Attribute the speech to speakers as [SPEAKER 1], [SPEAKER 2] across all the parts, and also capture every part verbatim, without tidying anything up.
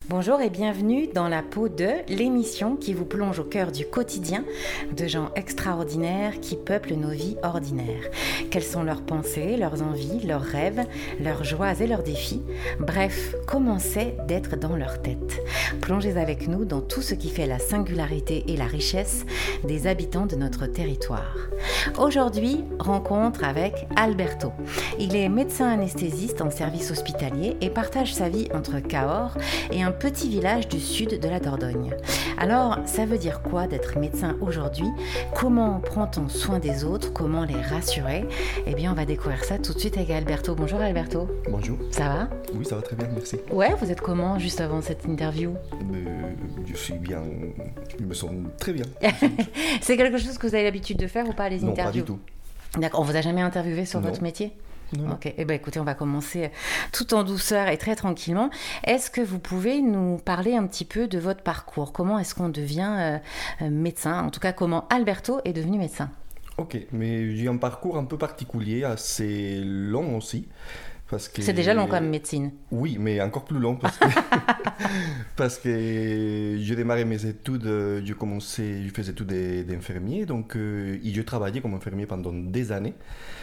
[SPEAKER 1] Bonjour et bienvenue dans La Peau de, l'émission qui vous plonge au cœur du quotidien de gens extraordinaires qui peuplent nos vies ordinaires. Quelles sont leurs pensées, leurs envies, leurs rêves, leurs joies et leurs défis? Bref, comment c'est d'être dans leur tête? Plongez avec nous dans tout ce qui fait la singularité et la richesse des habitants de notre territoire. Aujourd'hui, rencontre avec Alberto. Il est médecin anesthésiste en service hospitalier et partage sa vie entre Cahors et un petit village du sud de la Dordogne. Alors, ça veut dire quoi d'être médecin aujourd'hui? Comment prend-on soin des autres? Comment les rassurer? Eh bien, on va découvrir ça tout de suite avec Alberto. Bonjour Alberto.
[SPEAKER 2] Bonjour.
[SPEAKER 1] Ça va?
[SPEAKER 2] Oui, ça va très bien, merci.
[SPEAKER 1] Ouais, vous êtes comment juste avant cette interview?
[SPEAKER 2] Euh, je suis bien, je me sens très bien.
[SPEAKER 1] C'est quelque chose que vous avez l'habitude de faire ou pas, les
[SPEAKER 2] Non,
[SPEAKER 1] interviews?
[SPEAKER 2] pas du tout.
[SPEAKER 1] D'accord, on vous a jamais interviewé sur
[SPEAKER 2] Non.
[SPEAKER 1] votre métier?
[SPEAKER 2] Non.
[SPEAKER 1] Ok, eh ben écoutez, on va commencer tout en douceur et très tranquillement. Est-ce que vous pouvez nous parler un petit peu de votre parcours? Comment est-ce qu'on devient euh, euh, médecin? En tout cas, comment Alberto est devenu médecin?
[SPEAKER 2] Ok, mais j'ai un parcours un peu particulier, assez long aussi. Parce que...
[SPEAKER 1] C'est déjà long comme médecine.
[SPEAKER 2] Oui, mais encore plus long parce que, parce que j'ai démarré mes études, je commençais, je faisais études d'infirmier, donc euh, et je travaillais comme infirmier pendant des années.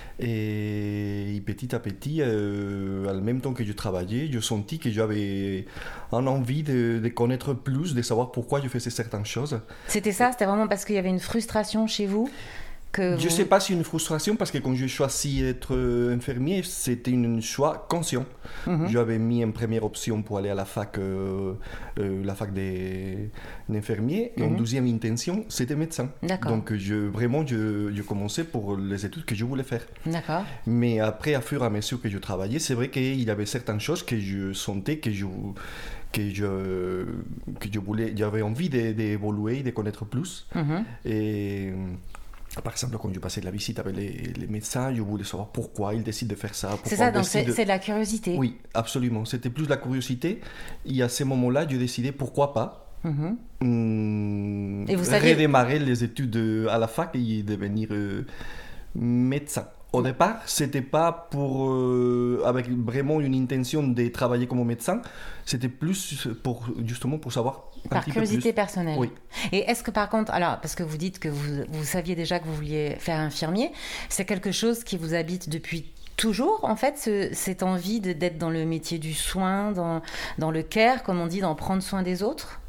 [SPEAKER 2] Et petit à petit, euh, en même temps que je travaillais, je sentis que j'avais une envie de, de connaître plus, de savoir pourquoi je faisais certaines choses.
[SPEAKER 1] C'était ça? C'était vraiment parce qu'il y avait une frustration chez vous? Que
[SPEAKER 2] Je ne
[SPEAKER 1] vous...
[SPEAKER 2] sais pas si une frustration, parce que quand j'ai choisi d'être infirmier, c'était un choix conscient. Mm-hmm. J'avais mis une première option pour aller à la fac, euh, euh, la fac des, d'infirmiers, et mm-hmm. une deuxième intention, c'était médecin.
[SPEAKER 1] D'accord.
[SPEAKER 2] Donc je, vraiment, je, je commençais pour les études que je voulais faire.
[SPEAKER 1] D'accord.
[SPEAKER 2] Mais après, à fur et à mesure que je travaillais, c'est vrai qu'il y avait certaines choses que je sentais que je... que je, que je voulais, j'avais envie d'évoluer, de connaître plus. Mm-hmm. Et... Par exemple, quand je passais de la visite avec les, les médecins, je voulais savoir pourquoi ils décident de faire ça.
[SPEAKER 1] C'est ça, donc c'est de... de la curiosité.
[SPEAKER 2] Oui, absolument. C'était plus de la curiosité. Et à ce moment-là, je décidais pourquoi pas mm-hmm. hum, et vous saviez... redémarrer les études à la fac et devenir euh, médecin. Au départ, c'était pas pour euh, avec vraiment une intention de travailler comme médecin, c'était plus pour justement pour savoir un
[SPEAKER 1] par
[SPEAKER 2] petit
[SPEAKER 1] curiosité
[SPEAKER 2] peu plus.
[SPEAKER 1] personnelle.
[SPEAKER 2] Oui.
[SPEAKER 1] Et est-ce que par contre, alors parce que vous dites que vous, vous saviez déjà que vous vouliez faire infirmier, c'est quelque chose qui vous habite depuis toujours en fait, ce, cette envie de, d'être dans le métier du soin, dans dans le care, comme on dit, d'en prendre soin des autres?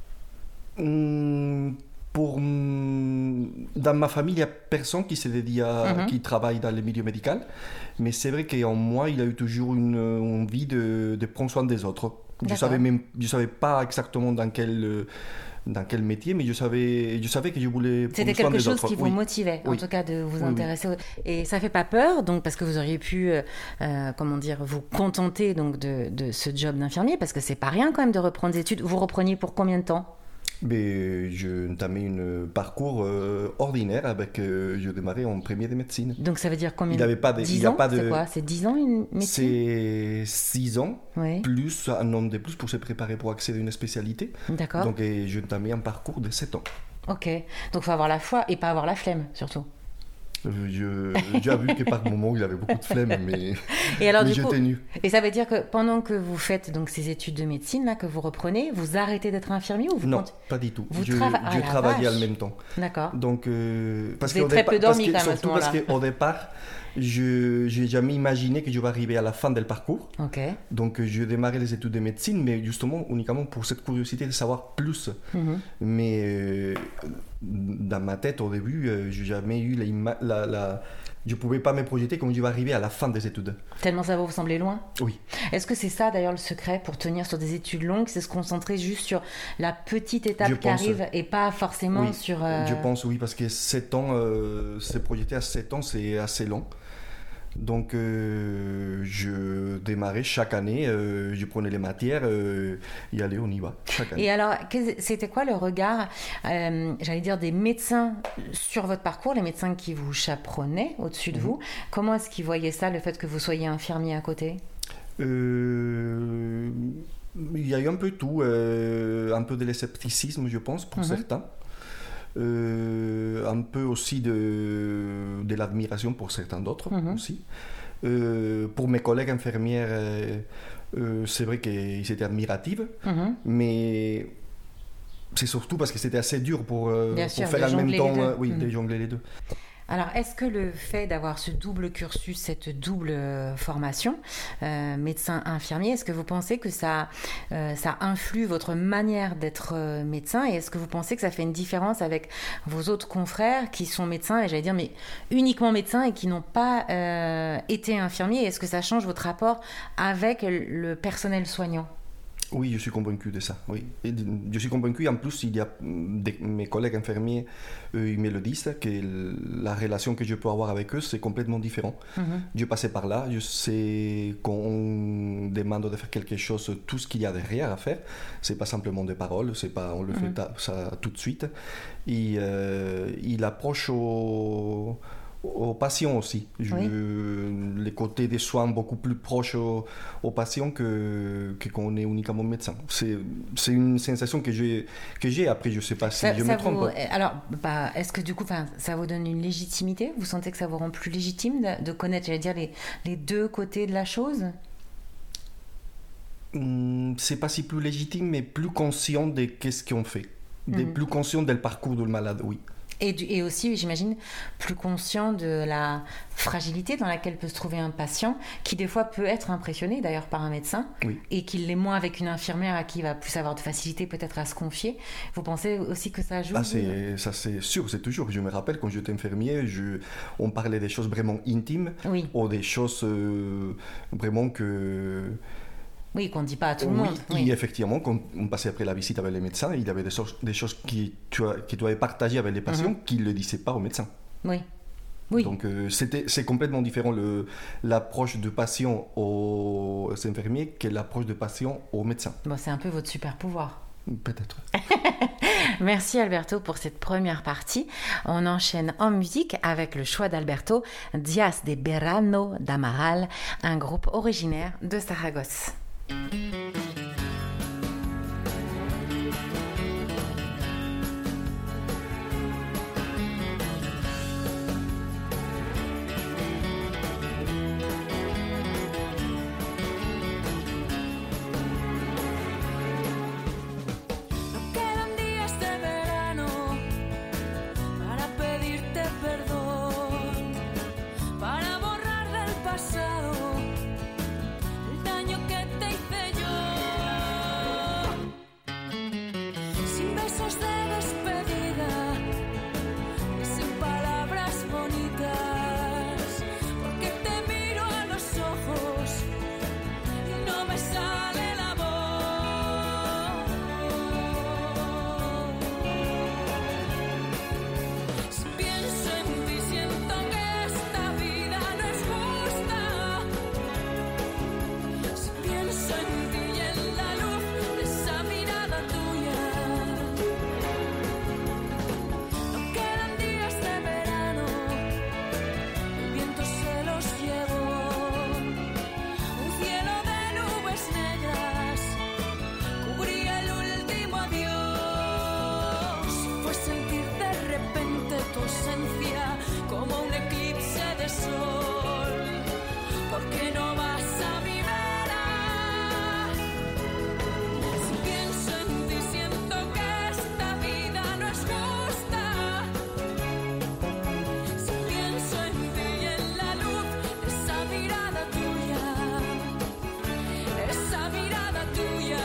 [SPEAKER 2] Hum... Pour, dans ma famille, il n'y a personne qui s'est dédié à, mm-hmm. qui travaille dans le milieu médical. Mais c'est vrai qu'en moi, il a eu toujours une envie de, de prendre soin des autres. Je ne savais, même, je savais pas exactement dans quel, dans quel métier, mais je savais, je savais que je voulais prendre soin des autres.
[SPEAKER 1] C'était quelque chose qui vous
[SPEAKER 2] oui.
[SPEAKER 1] motivait, en
[SPEAKER 2] oui.
[SPEAKER 1] tout cas, de vous
[SPEAKER 2] oui,
[SPEAKER 1] intéresser.
[SPEAKER 2] Oui.
[SPEAKER 1] Et ça ne fait pas peur, donc, parce que vous auriez pu, euh, comment dire, vous contenter donc, de, de ce job d'infirmier, parce que ce n'est pas rien quand même de reprendre des études. Vous repreniez pour combien de temps?
[SPEAKER 2] Mais je entamais un parcours euh, ordinaire avec, euh, je démarrais en premier de médecine.
[SPEAKER 1] Donc ça veut dire combien?
[SPEAKER 2] Il avait pas de,
[SPEAKER 1] dix
[SPEAKER 2] il
[SPEAKER 1] ans,
[SPEAKER 2] pas de...
[SPEAKER 1] c'est quoi? C'est dix ans une médecine?
[SPEAKER 2] C'est six ans,
[SPEAKER 1] oui.
[SPEAKER 2] plus un an de plus pour se préparer pour accéder à une spécialité.
[SPEAKER 1] D'accord.
[SPEAKER 2] Donc je entamais un parcours de sept ans.
[SPEAKER 1] Ok, donc il faut avoir la foi et pas avoir la flemme surtout.
[SPEAKER 2] Je, j'ai vu que par moment il avait beaucoup de flemme, mais,
[SPEAKER 1] et alors,
[SPEAKER 2] mais
[SPEAKER 1] du
[SPEAKER 2] j'ai
[SPEAKER 1] coup,
[SPEAKER 2] tenu.
[SPEAKER 1] Et ça veut dire que pendant que vous faites donc ces études de médecine là, que vous reprenez, vous arrêtez d'être infirmier ou vous
[SPEAKER 2] Non,
[SPEAKER 1] comptez...
[SPEAKER 2] pas du tout.
[SPEAKER 1] Vous
[SPEAKER 2] je
[SPEAKER 1] trava... ah,
[SPEAKER 2] je travaillais
[SPEAKER 1] vache.
[SPEAKER 2] en même temps.
[SPEAKER 1] D'accord.
[SPEAKER 2] Donc, euh, parce
[SPEAKER 1] vous avez très
[SPEAKER 2] départ,
[SPEAKER 1] peu dormi
[SPEAKER 2] parce que,
[SPEAKER 1] quand même
[SPEAKER 2] surtout
[SPEAKER 1] à ce
[SPEAKER 2] parce qu'au départ, je n'ai jamais imaginé que je vais arriver à la fin du parcours.
[SPEAKER 1] Ok.
[SPEAKER 2] Donc, je démarrais les études de médecine, mais justement, uniquement pour cette curiosité de savoir plus. Mm-hmm. Mais euh, dans ma tête, au début, euh, je n'ai jamais eu la, la, la... Je ne pouvais pas me projeter comme je vais arriver à la fin des études.
[SPEAKER 1] Tellement ça va vous sembler loin?
[SPEAKER 2] Oui.
[SPEAKER 1] Est-ce que c'est ça d'ailleurs le secret pour tenir sur des études longues? C'est se concentrer juste sur la petite étape
[SPEAKER 2] je
[SPEAKER 1] qui
[SPEAKER 2] pense,
[SPEAKER 1] arrive et pas forcément
[SPEAKER 2] oui,
[SPEAKER 1] sur... Euh...
[SPEAKER 2] Je pense oui, parce que sept ans, euh, se projeter à sept ans, c'est assez long. Donc euh, je démarrais chaque année, euh, je prenais les matières, euh, et allez, on y va, chaque année.
[SPEAKER 1] Et alors, c'était quoi le regard, euh, j'allais dire, des médecins sur votre parcours, les médecins qui vous chaperonnaient au-dessus de mmh. vous? Comment est-ce qu'ils voyaient ça, le fait que vous soyez infirmier à côté?
[SPEAKER 2] euh, Il y a eu un peu tout, euh, un peu de scepticisme, je pense, pour mmh. certains. Euh, un peu aussi de, de l'admiration pour certains d'autres mmh. aussi. Euh, pour mes collègues infirmières, euh, Euh, c'est vrai qu'ils étaient admiratifs,
[SPEAKER 1] Mhm.
[SPEAKER 2] mais c'est surtout parce que c'était assez dur pour, euh,
[SPEAKER 1] Bien
[SPEAKER 2] pour
[SPEAKER 1] sûr,
[SPEAKER 2] faire
[SPEAKER 1] de
[SPEAKER 2] en même
[SPEAKER 1] jongler
[SPEAKER 2] temps,
[SPEAKER 1] les deux.
[SPEAKER 2] euh, oui,
[SPEAKER 1] Mhm.
[SPEAKER 2] de jongler les deux.
[SPEAKER 1] Alors, est-ce que le fait d'avoir ce double cursus, cette double euh, formation, euh, médecin infirmier, est-ce que vous pensez que ça, euh, ça influe votre manière d'être euh, médecin et est-ce que vous pensez que ça fait une différence avec vos autres confrères qui sont médecins et j'allais dire mais uniquement médecins et qui n'ont pas euh, été infirmiers? Est-ce que ça change votre rapport avec le personnel soignant?
[SPEAKER 2] Oui, je suis convaincu de ça. Oui. Et je suis convaincu, en plus, il y a des, mes collègues infirmiers, eux, ils me le disent, que la relation que je peux avoir avec eux, c'est complètement différent.
[SPEAKER 1] Mhm.
[SPEAKER 2] Je passais par là, je sais qu'on demande de faire quelque chose, tout ce qu'il y a derrière à faire, c'est pas simplement des paroles, c'est pas on le
[SPEAKER 1] Mhm.
[SPEAKER 2] fait ta- ça tout de suite. Et euh, il approche au aux patients aussi. Je,
[SPEAKER 1] Oui.
[SPEAKER 2] Les côtés des soins beaucoup plus proches aux, aux patients que, que quand on est uniquement médecin. C'est, c'est une sensation que j'ai, que j'ai. Après, je ne sais pas si
[SPEAKER 1] Ça-
[SPEAKER 2] je
[SPEAKER 1] ça
[SPEAKER 2] me trompe.
[SPEAKER 1] vous- alors, bah, est-ce que du coup, 'fin, ça vous donne une légitimité? Vous sentez que ça vous rend plus légitime de, de connaître, j'allais dire, les, les deux côtés de la chose?
[SPEAKER 2] Hum, c'est pas si plus légitime, mais plus conscient de qu'est-ce qu'on fait. Des
[SPEAKER 1] Mhm.
[SPEAKER 2] plus conscient du parcours du malade, oui.
[SPEAKER 1] Et, du- et aussi, j'imagine, plus conscient de la fragilité dans laquelle peut se trouver un patient, qui des fois peut être impressionné d'ailleurs par un médecin,
[SPEAKER 2] Oui.
[SPEAKER 1] et qu'il l'est moins avec une infirmière à qui il va plus avoir de facilité peut-être à se confier. Vous pensez aussi que ça joue?
[SPEAKER 2] Ah,
[SPEAKER 1] vous
[SPEAKER 2] c'est, ça c'est sûr, c'est toujours. Je me rappelle quand j'étais infirmier, je, on parlait des choses vraiment intimes,
[SPEAKER 1] Oui,
[SPEAKER 2] ou des choses euh, vraiment que...
[SPEAKER 1] oui, qu'on ne dit pas à tout le
[SPEAKER 2] Oui,
[SPEAKER 1] monde.
[SPEAKER 2] et
[SPEAKER 1] Oui.
[SPEAKER 2] effectivement, quand on passait après la visite avec les médecins, il y avait des choses, des choses qui, tu as, que tu avais partagées avec les patients
[SPEAKER 1] Mhm.
[SPEAKER 2] qui ne le disaient pas aux médecins.
[SPEAKER 1] Oui. Oui.
[SPEAKER 2] Donc euh, c'était, c'est complètement différent le, l'approche du patient aux infirmiers que l'approche du patient aux médecins.
[SPEAKER 1] Bon, c'est un peu votre super pouvoir.
[SPEAKER 2] Peut-être.
[SPEAKER 1] Merci Alberto pour cette première partie. On enchaîne en musique avec le choix d'Alberto, Dias de Verano d'Amaral, un groupe originaire de Saragosse.
[SPEAKER 3] No quedan días de verano para pedirte perdón, para borrar del pasado el daño que te hice yo. Sin besos de despedida y sin palabras bonitas, porque te miro a los ojos y no me sale la voz. Si pienso en ti siento que esta vida no es justa. Si pienso en ti y en la luz de esa mirada tuya. No quedan días de verano, el viento se los llevó. Un cielo de nubes negras cubría el último adiós. Fue sentir de repente tu ausencia como un eclipse de sol. ¿Por qué no vas a mi vera? Si pienso en ti siento que esta vida no es justa. Si pienso en ti y en la luz de esa mirada tuya, esa mirada tuya.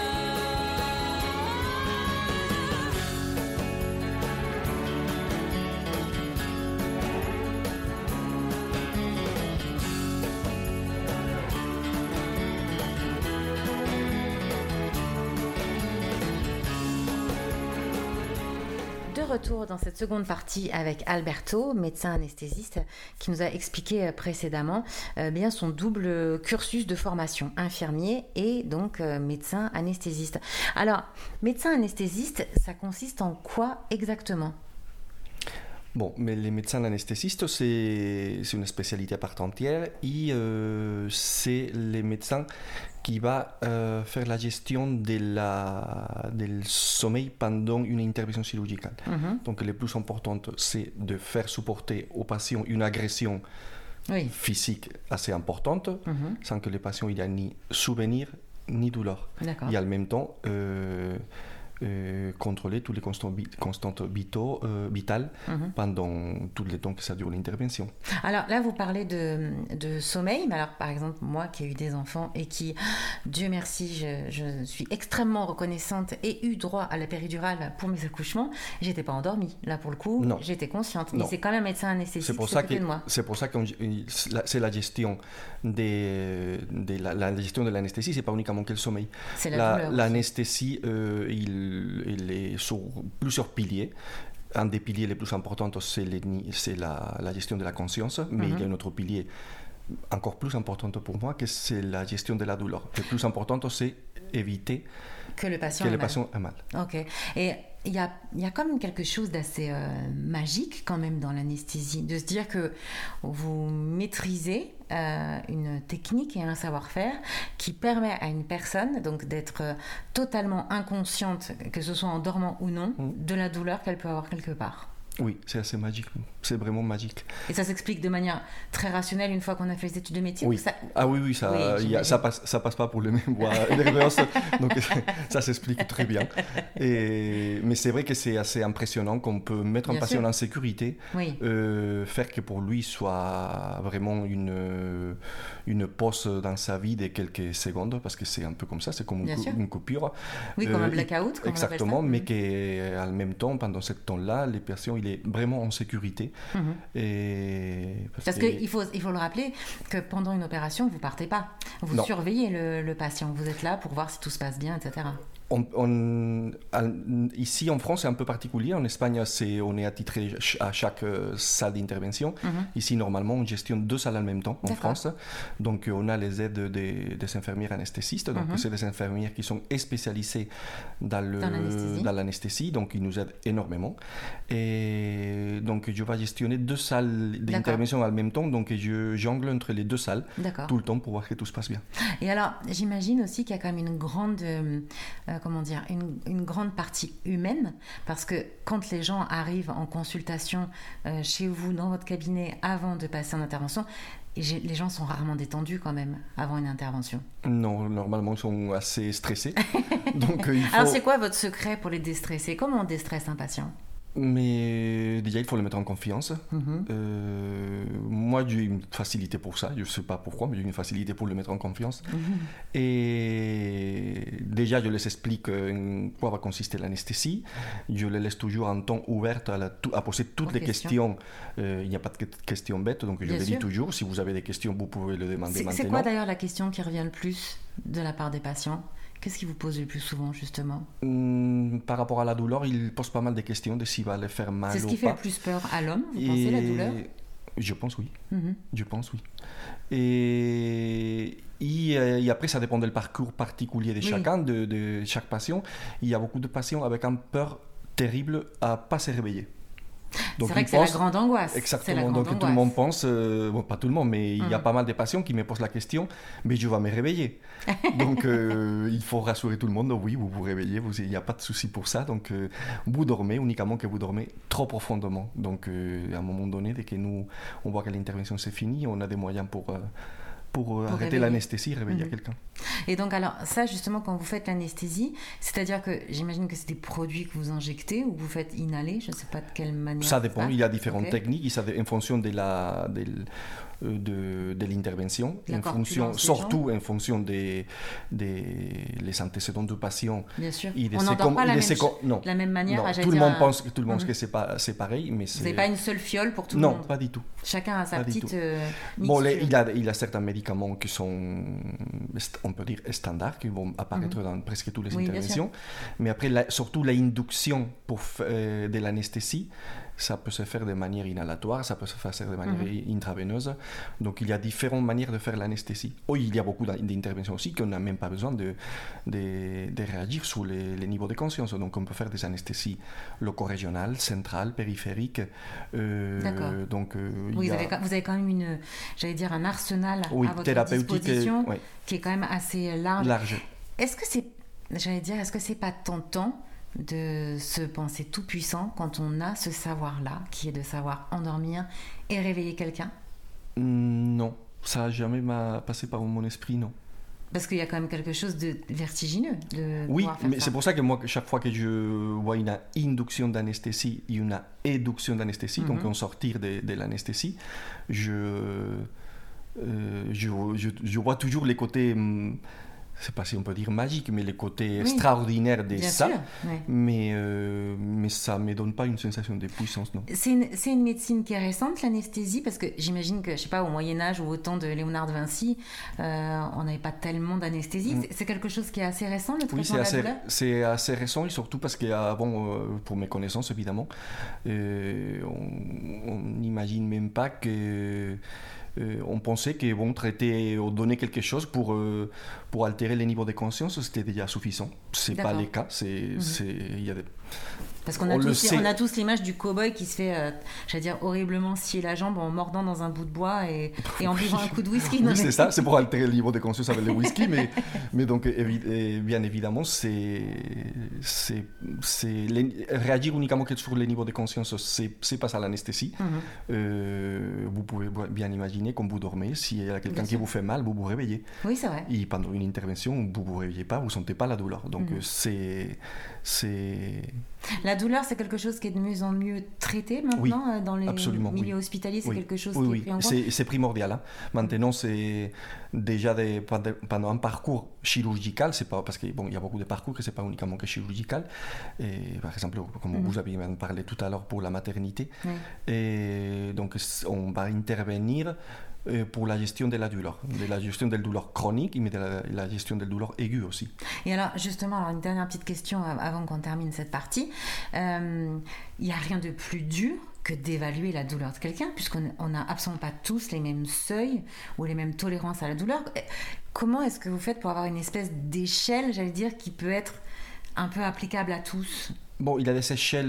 [SPEAKER 1] De retour dans cette seconde partie avec Alberto, médecin anesthésiste, qui nous a expliqué euh, précédemment euh, bien son double cursus de formation, infirmier et donc euh, médecin anesthésiste. Alors, médecin anesthésiste, ça consiste en quoi exactement?
[SPEAKER 2] Bon, mais les médecins anesthésistes, c'est, c'est une spécialité à part entière et euh, c'est les médecins qui vont euh, faire la gestion de la, du sommeil pendant une intervention chirurgicale.
[SPEAKER 1] Mhm.
[SPEAKER 2] Donc, le plus important, c'est de faire supporter au patient une agression
[SPEAKER 1] Oui.
[SPEAKER 2] physique assez importante,
[SPEAKER 1] Mhm.
[SPEAKER 2] sans que le patient il ait ni souvenir ni douleur.
[SPEAKER 1] D'accord.
[SPEAKER 2] Et en même temps, euh, euh, contrôler tous les constantes, constantes vitaux, euh, vitales
[SPEAKER 1] Mhm.
[SPEAKER 2] pendant tout le temps que ça dure l'intervention.
[SPEAKER 1] Alors là, vous parlez de, de sommeil, mais alors par exemple, moi qui ai eu des enfants et qui, Dieu merci, je, je suis extrêmement reconnaissante et eu droit à la péridurale pour mes accouchements, j'étais pas endormie. Là pour le coup,
[SPEAKER 2] Non.
[SPEAKER 1] j'étais consciente.
[SPEAKER 2] Non.
[SPEAKER 1] Mais c'est quand même un médecin anesthésiste
[SPEAKER 2] C'est pour
[SPEAKER 1] qui
[SPEAKER 2] ça
[SPEAKER 1] s'occupait
[SPEAKER 2] que
[SPEAKER 1] de moi.
[SPEAKER 2] c'est pour ça que c'est la gestion des, des- la, la gestion de l'anesthésie, c'est pas uniquement que le sommeil.
[SPEAKER 1] C'est la,
[SPEAKER 2] La-
[SPEAKER 1] douleur. aussi.
[SPEAKER 2] L'anesthésie, euh, il, il est sur plusieurs piliers. Un des piliers les plus importants, c'est, les- c'est la, la gestion de la conscience, mais
[SPEAKER 1] Mhm.
[SPEAKER 2] il y a un autre pilier encore plus important pour moi, que c'est la gestion de la douleur. Le plus important, c'est éviter
[SPEAKER 1] Que le patient
[SPEAKER 2] que
[SPEAKER 1] ait
[SPEAKER 2] le
[SPEAKER 1] mal.
[SPEAKER 2] patient ait mal.
[SPEAKER 1] Ok. Et il y a, il y a quand même quelque chose d'assez euh, magique quand même dans l'anesthésie, de se dire que vous maîtrisez euh, une technique et un savoir-faire qui permet à une personne donc d'être euh, totalement inconsciente, que ce soit en dormant ou non,
[SPEAKER 2] Mm.
[SPEAKER 1] de la douleur qu'elle peut avoir quelque part.
[SPEAKER 2] Oui, c'est assez magique. C'est vraiment magique.
[SPEAKER 1] Et ça s'explique de manière très rationnelle une fois qu'on a fait les études de médecine.
[SPEAKER 2] Oui.
[SPEAKER 1] Ça-
[SPEAKER 2] Ah oui, oui, ça,
[SPEAKER 1] Oui,
[SPEAKER 2] il y a-
[SPEAKER 1] j'imagine.
[SPEAKER 2] ça, passe, ça passe pas pour le même voie nerveuse, donc ça s'explique très bien. Et, mais c'est vrai que c'est assez impressionnant qu'on peut mettre un
[SPEAKER 1] Bien
[SPEAKER 2] patient
[SPEAKER 1] sûr.
[SPEAKER 2] en sécurité,
[SPEAKER 1] Oui.
[SPEAKER 2] euh, faire que pour lui soit vraiment une, une pause dans sa vie de quelques secondes, parce que c'est un peu comme ça, c'est comme une,
[SPEAKER 1] Bien
[SPEAKER 2] cou-
[SPEAKER 1] sûr.
[SPEAKER 2] une coupure.
[SPEAKER 1] Oui, comme
[SPEAKER 2] Euh,
[SPEAKER 1] un blackout, comme
[SPEAKER 2] Exactement,
[SPEAKER 1] on appelle ça.
[SPEAKER 2] mais qu'en même temps, pendant ce temps-là, les patients, il est vraiment en sécurité.
[SPEAKER 1] Mhm.
[SPEAKER 2] Et
[SPEAKER 1] Parce
[SPEAKER 2] que-
[SPEAKER 1] qu'il faut, il faut le rappeler que pendant une opération, vous partez pas. Vous
[SPEAKER 2] Non.
[SPEAKER 1] surveillez le, le patient. Vous êtes là pour voir si tout se passe bien, et cetera.
[SPEAKER 2] On- on- en- ici en France, c'est un peu particulier. En Espagne, c'est, on est attitré ch- à chaque euh, salle d'intervention.
[SPEAKER 1] Mhm.
[SPEAKER 2] Ici, normalement, on gestionne deux salles en même temps en
[SPEAKER 1] D'accord.
[SPEAKER 2] France. Donc, euh, on a les aides des, des infirmières anesthésistes. Donc,
[SPEAKER 1] Mhm.
[SPEAKER 2] c'est des infirmières qui sont spécialisées dans, le,
[SPEAKER 1] Dans l'anesthésie.
[SPEAKER 2] dans l'anesthésie. Donc, ils nous aident énormément. Et donc, je vais gestionner deux salles d'intervention en même temps. Donc, je jongle entre les deux salles
[SPEAKER 1] D'accord.
[SPEAKER 2] tout le temps pour voir que tout se passe bien.
[SPEAKER 1] Et alors, j'imagine aussi qu'il y a quand même une grande, euh, euh, comment dire, une, une grande partie humaine, parce que quand les gens arrivent en consultation euh, chez vous, dans votre cabinet, avant de passer en intervention, j'ai- les gens sont rarement détendus quand même avant une intervention.
[SPEAKER 2] Non, normalement, ils sont assez stressés. Donc, euh, il faut...
[SPEAKER 1] Alors, c'est quoi votre secret pour les déstresser? Comment on déstresse un patient?
[SPEAKER 2] Mais déjà, il faut le mettre en confiance.
[SPEAKER 1] Mhm.
[SPEAKER 2] Euh, moi, j'ai une facilité pour ça. Je ne sais pas pourquoi, mais j'ai une facilité pour le mettre en confiance.
[SPEAKER 1] Mhm.
[SPEAKER 2] Et déjà, je les explique en quoi va consister l'anesthésie. Je les laisse toujours en temps ouvert à, la- à poser toutes
[SPEAKER 1] Aux
[SPEAKER 2] les
[SPEAKER 1] questions.
[SPEAKER 2] questions. Euh, il n'y a pas de que- questions bêtes, donc je
[SPEAKER 1] Bien
[SPEAKER 2] les
[SPEAKER 1] sûr.
[SPEAKER 2] dis toujours. Si vous avez des questions, vous pouvez le demander
[SPEAKER 1] C'est c'est
[SPEAKER 2] maintenant.
[SPEAKER 1] quoi d'ailleurs la question qui revient le plus de la part des patients? Qu'est-ce qui vous pose le plus souvent, justement?
[SPEAKER 2] Hum, par rapport à la douleur, ils posent pas mal de questions de s'il va les faire mal
[SPEAKER 1] C'est ce
[SPEAKER 2] ou
[SPEAKER 1] qui fait
[SPEAKER 2] pas.
[SPEAKER 1] le plus peur à l'homme, vous pensez, la douleur?
[SPEAKER 2] Je pense oui.
[SPEAKER 1] Mhm.
[SPEAKER 2] Je pense, oui. Et, et, euh, et après, ça dépend du parcours particulier de
[SPEAKER 1] Oui.
[SPEAKER 2] chacun, de, de chaque patient. Il y a beaucoup de patients avec une peur terrible à ne pas se réveiller. Donc,
[SPEAKER 1] C'est vrai
[SPEAKER 2] ils
[SPEAKER 1] que c'est la
[SPEAKER 2] pensent-
[SPEAKER 1] grande angoisse. C'est la
[SPEAKER 2] Exactement.
[SPEAKER 1] grande
[SPEAKER 2] Donc tout le
[SPEAKER 1] angoisse.
[SPEAKER 2] monde pense, euh, bon pas tout le monde, mais il y a
[SPEAKER 1] Mhm.
[SPEAKER 2] pas mal de patients qui me posent la question, mais je vais me réveiller. Donc euh, il faut rassurer tout le monde, oui, vous vous réveillez, vous- il n'y a pas de souci pour ça. Donc euh, vous dormez, uniquement que vous dormez trop profondément. Donc euh, à un moment donné, dès que nous on voit que l'intervention c'est fini, on a des moyens pour, euh, pour, euh,
[SPEAKER 1] Pour
[SPEAKER 2] arrêter
[SPEAKER 1] réveiller.
[SPEAKER 2] l'anesthésie et réveiller
[SPEAKER 1] Mhm.
[SPEAKER 2] quelqu'un.
[SPEAKER 1] Et donc, alors, ça, justement, quand vous faites l'anesthésie, c'est-à-dire que j'imagine que c'est des produits que vous injectez ou vous faites inhaler, je ne sais pas de quelle manière.
[SPEAKER 2] Ça dépend,
[SPEAKER 1] se passe.
[SPEAKER 2] il y a différentes
[SPEAKER 1] Ok.
[SPEAKER 2] techniques, et ça dé- en fonction de la, de, euh, de, de l'intervention,
[SPEAKER 1] La
[SPEAKER 2] en fonction,
[SPEAKER 1] corpulence des
[SPEAKER 2] surtout en fonction des, des les antécédents du patient.
[SPEAKER 1] Bien sûr.
[SPEAKER 2] Et de
[SPEAKER 1] On
[SPEAKER 2] ses
[SPEAKER 1] n'endort
[SPEAKER 2] com-
[SPEAKER 1] pas
[SPEAKER 2] et
[SPEAKER 1] la
[SPEAKER 2] de
[SPEAKER 1] même,
[SPEAKER 2] ses
[SPEAKER 1] cho-
[SPEAKER 2] com- non.
[SPEAKER 1] la même manière.
[SPEAKER 2] Non,
[SPEAKER 1] ah, j'allais
[SPEAKER 2] tout le
[SPEAKER 1] dire
[SPEAKER 2] monde
[SPEAKER 1] un-
[SPEAKER 2] pense, tout le monde
[SPEAKER 1] Mhm.
[SPEAKER 2] que c'est pas, c'est pareil, mais
[SPEAKER 1] Vous
[SPEAKER 2] c'est...
[SPEAKER 1] n'avez pas une seule fiole pour tout
[SPEAKER 2] Non,
[SPEAKER 1] le monde.
[SPEAKER 2] pas du tout.
[SPEAKER 1] Chacun a sa
[SPEAKER 2] Pas du
[SPEAKER 1] petite.
[SPEAKER 2] tout.
[SPEAKER 1] euh,
[SPEAKER 2] Bon, les-
[SPEAKER 1] mixture.
[SPEAKER 2] il, a, il a certains médicaments qui sont, est- on peut dire, standards, qui vont apparaître dans presque toutes les
[SPEAKER 1] Mhm. Oui, bien
[SPEAKER 2] interventions. Mais après, la- surtout l'induction pour f- euh, de l'anesthésie, ça peut se faire de manière inhalatoire, ça peut se faire de manière
[SPEAKER 1] Mhm.
[SPEAKER 2] intraveineuse. Donc, il y a différentes manières de faire l'anesthésie. Oh, il y a beaucoup d'in- d'interventions aussi qu'on n'a même pas besoin de, de, de réagir sur les, les niveaux de conscience. Donc, on peut faire des anesthésies loco-régionales, centrales, périphériques. Euh,
[SPEAKER 1] D'accord.
[SPEAKER 2] donc, euh, il
[SPEAKER 1] Oui,
[SPEAKER 2] y
[SPEAKER 1] vous
[SPEAKER 2] a-
[SPEAKER 1] avez, quand- vous avez quand même une, j'allais dire, un arsenal
[SPEAKER 2] oui,
[SPEAKER 1] à votre
[SPEAKER 2] thérapeutique,
[SPEAKER 1] disposition
[SPEAKER 2] euh, ouais,
[SPEAKER 1] qui est quand même assez large.
[SPEAKER 2] large.
[SPEAKER 1] Est-ce que c'est, j'allais dire, est-ce que c'est pas tentant de se penser tout puissant quand on a ce savoir-là, qui est de savoir endormir et réveiller quelqu'un?
[SPEAKER 2] Mm, Non, ça n'a jamais m'a passé par mon esprit, non.
[SPEAKER 1] Parce qu'il y a quand même quelque chose de vertigineux de
[SPEAKER 2] Oui,
[SPEAKER 1] pouvoir faire
[SPEAKER 2] mais
[SPEAKER 1] ça.
[SPEAKER 2] c'est pour ça que moi, chaque fois que je vois une induction d'anesthésie et une éduction d'anesthésie,
[SPEAKER 1] Mhm.
[SPEAKER 2] donc on sortir de, de l'anesthésie, je, euh, je, je, je vois toujours les côtés, hum, je sais pas si on peut dire magique, mais les côtés
[SPEAKER 1] Oui.
[SPEAKER 2] extraordinaires de
[SPEAKER 1] Bien
[SPEAKER 2] ça.
[SPEAKER 1] sûr, ouais.
[SPEAKER 2] Mais, euh, mais ça ne me donne pas une sensation de puissance, non.
[SPEAKER 1] C'est une, c'est une médecine qui est récente, l'anesthésie, parce que j'imagine que, je sais pas, au Moyen-Âge ou au temps de Léonard de Vinci, euh, on n'avait pas tellement d'anesthésie.
[SPEAKER 2] Mm.
[SPEAKER 1] C'est, c'est quelque chose qui est assez récent, le traitement
[SPEAKER 2] Oui, c'est
[SPEAKER 1] de la
[SPEAKER 2] assez,
[SPEAKER 1] douleur?
[SPEAKER 2] c'est assez récent et surtout parce qu'avant, euh, pour mes connaissances évidemment, euh, on n'imagine même pas que. Euh, on pensait que bon, traiter ou donner quelque chose pour, euh, pour altérer les niveaux de conscience, c'était déjà suffisant. C'est pas
[SPEAKER 1] D'accord.
[SPEAKER 2] le cas. C'est,
[SPEAKER 1] Mhm.
[SPEAKER 2] c'est, il y a des...
[SPEAKER 1] Parce qu'on a,
[SPEAKER 2] On le
[SPEAKER 1] tous,
[SPEAKER 2] sait.
[SPEAKER 1] on a tous l'image du cow-boy qui se fait, euh, j'allais dire, horriblement scier la jambe en mordant dans un bout de bois et, et en buvant un coup de whisky.
[SPEAKER 2] Oui,
[SPEAKER 1] Non, mais-
[SPEAKER 2] c'est ça, c'est pour altérer le niveau de conscience avec le whisky, mais, mais donc évi- et bien évidemment, c'est, c'est, c'est les- réagir uniquement que sur les niveaux de conscience, c'est, c'est pas ça l'anesthésie.
[SPEAKER 1] Mhm.
[SPEAKER 2] Euh, vous pouvez bien imaginer, comme vous dormez, s'il y a quelqu'un
[SPEAKER 1] Bien
[SPEAKER 2] qui
[SPEAKER 1] sûr.
[SPEAKER 2] vous fait mal, vous vous réveillez.
[SPEAKER 1] Oui, c'est vrai.
[SPEAKER 2] Et pendant une intervention, vous ne vous réveillez pas, vous ne sentez pas la douleur. Donc
[SPEAKER 1] Mhm.
[SPEAKER 2] euh, c'est, c'est...
[SPEAKER 1] La douleur, c'est quelque chose qui est de mieux en mieux traité maintenant
[SPEAKER 2] Oui,
[SPEAKER 1] euh, dans les
[SPEAKER 2] absolument,
[SPEAKER 1] milieux
[SPEAKER 2] oui.
[SPEAKER 1] hospitaliers. C'est
[SPEAKER 2] Oui.
[SPEAKER 1] quelque chose
[SPEAKER 2] Oui,
[SPEAKER 1] qui
[SPEAKER 2] oui,
[SPEAKER 1] est pris en compte.
[SPEAKER 2] c'est, c'est primordial. Hein. Maintenant, c'est déjà des, pendant pendant un parcours chirurgical, c'est pas parce qu'il bon, il y a beaucoup de parcours que c'est pas uniquement que chirurgical. Et, par exemple, comme
[SPEAKER 1] Mhm.
[SPEAKER 2] vous avez parlé tout à l'heure pour la maternité,
[SPEAKER 1] Oui.
[SPEAKER 2] et donc on va intervenir euh, pour la gestion de la douleur, de la gestion de la douleur chronique, mais de la, la gestion de la douleur aiguë aussi.
[SPEAKER 1] Et alors, justement, alors une dernière petite question av- avant qu'on termine cette partie. Euh, Il n'y a rien de plus dur que d'évaluer la douleur de quelqu'un, puisqu'on n'a absolument pas tous les mêmes seuils ou les mêmes tolérances à la douleur. Eh, Comment est-ce que vous faites pour avoir une espèce d'échelle, j'allais dire, qui peut être un peu applicable à tous?
[SPEAKER 2] Bon, il y a des échelles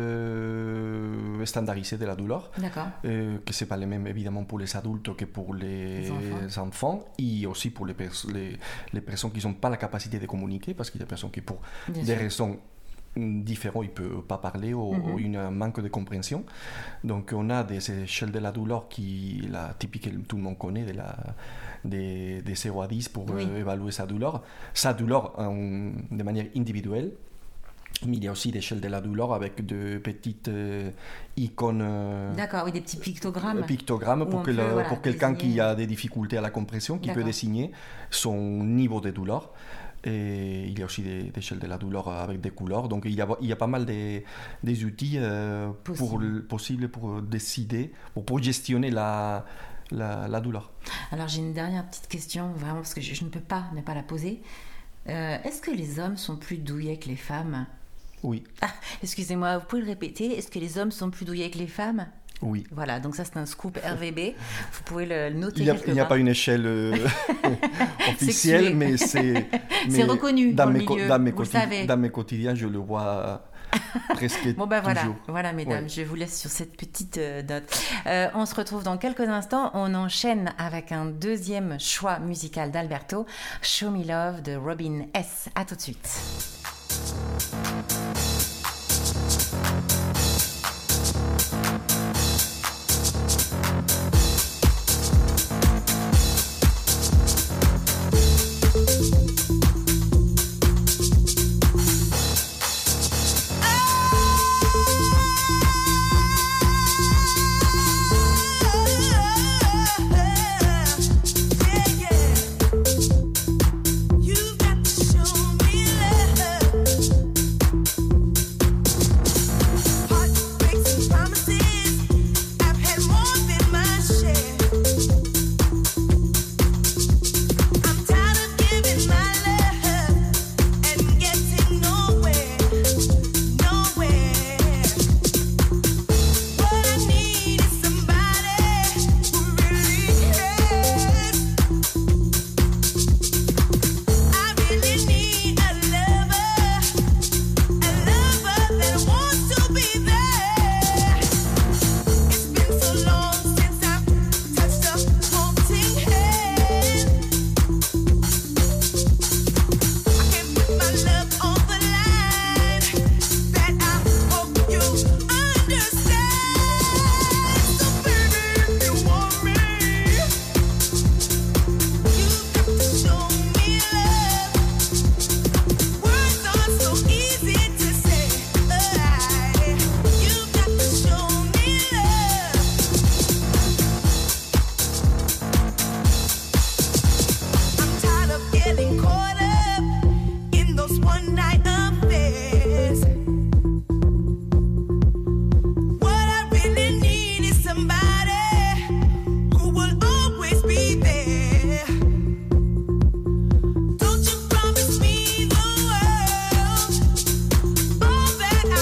[SPEAKER 2] euh, standardisées de la douleur.
[SPEAKER 1] D'accord.
[SPEAKER 2] Euh, que c'est pas les mêmes évidemment pour les adultes que pour les,
[SPEAKER 1] Les enfants.
[SPEAKER 2] enfants et aussi pour les, pers- les, les personnes qui n'ont pas la capacité de communiquer parce qu'il y a des personnes qui pour
[SPEAKER 1] Bien
[SPEAKER 2] des
[SPEAKER 1] sûr.
[SPEAKER 2] raisons mm, différentes ils ne peuvent pas parler ou,
[SPEAKER 1] Mhm.
[SPEAKER 2] ou une un manque de compréhension. Donc on a des échelles de la douleur qui la typique que tout le monde connaît de la des, des zéro à dix pour
[SPEAKER 1] Oui.
[SPEAKER 2] euh, évaluer sa douleur sa douleur en- de manière individuelle. Mais il y a aussi des échelles de la douleur avec de petites euh, icônes euh,
[SPEAKER 1] D'accord, oui, des petits pictogrammes.
[SPEAKER 2] pictogramme
[SPEAKER 1] Où
[SPEAKER 2] pour,
[SPEAKER 1] on
[SPEAKER 2] que
[SPEAKER 1] peut,
[SPEAKER 2] le-
[SPEAKER 1] voilà,
[SPEAKER 2] pour quelqu'un qui
[SPEAKER 1] désigner.
[SPEAKER 2] a des difficultés à la compréhension, qui peut
[SPEAKER 1] D'accord.
[SPEAKER 2] désigner son niveau de douleur. Et il y a aussi des, des échelles de la douleur avec des couleurs. Donc il y a, il y a pas mal de- des outils euh, pour,
[SPEAKER 1] Possible.
[SPEAKER 2] le- possibles pour décider, pour, pour gestionner la, la, la douleur.
[SPEAKER 1] Alors j'ai une dernière petite question, vraiment, parce que je, je ne peux pas ne pas la poser. Euh, est-ce que les hommes sont plus douillets que les femmes?
[SPEAKER 2] Oui,
[SPEAKER 1] Ah, excusez-moi, vous pouvez le répéter. Est-ce que les hommes sont plus douillets que les femmes?
[SPEAKER 2] oui.
[SPEAKER 1] Voilà, donc ça c'est un scoop R V B. Vous pouvez le noter
[SPEAKER 2] Il n'y a,
[SPEAKER 1] quelque
[SPEAKER 2] il n'y a
[SPEAKER 1] part.
[SPEAKER 2] pas une échelle euh, officielle,
[SPEAKER 1] Sexuée.
[SPEAKER 2] mais c'est...
[SPEAKER 1] C'est
[SPEAKER 2] mais
[SPEAKER 1] reconnu
[SPEAKER 2] dans
[SPEAKER 1] dans le
[SPEAKER 2] mes, co-
[SPEAKER 1] milieu,
[SPEAKER 2] dans mes
[SPEAKER 1] vous le
[SPEAKER 2] quotidi-
[SPEAKER 1] savez.
[SPEAKER 2] Dans mes quotidiens, je le vois presque
[SPEAKER 1] Bon ben voilà,
[SPEAKER 2] toujours.
[SPEAKER 1] voilà mesdames,
[SPEAKER 2] Ouais.
[SPEAKER 1] je vous laisse sur cette petite euh, note. Euh, on se retrouve dans quelques instants. On enchaîne avec un deuxième choix musical d'Alberto, Show Me Love de Robin S. À tout de suite.
[SPEAKER 3] You've got to show me love.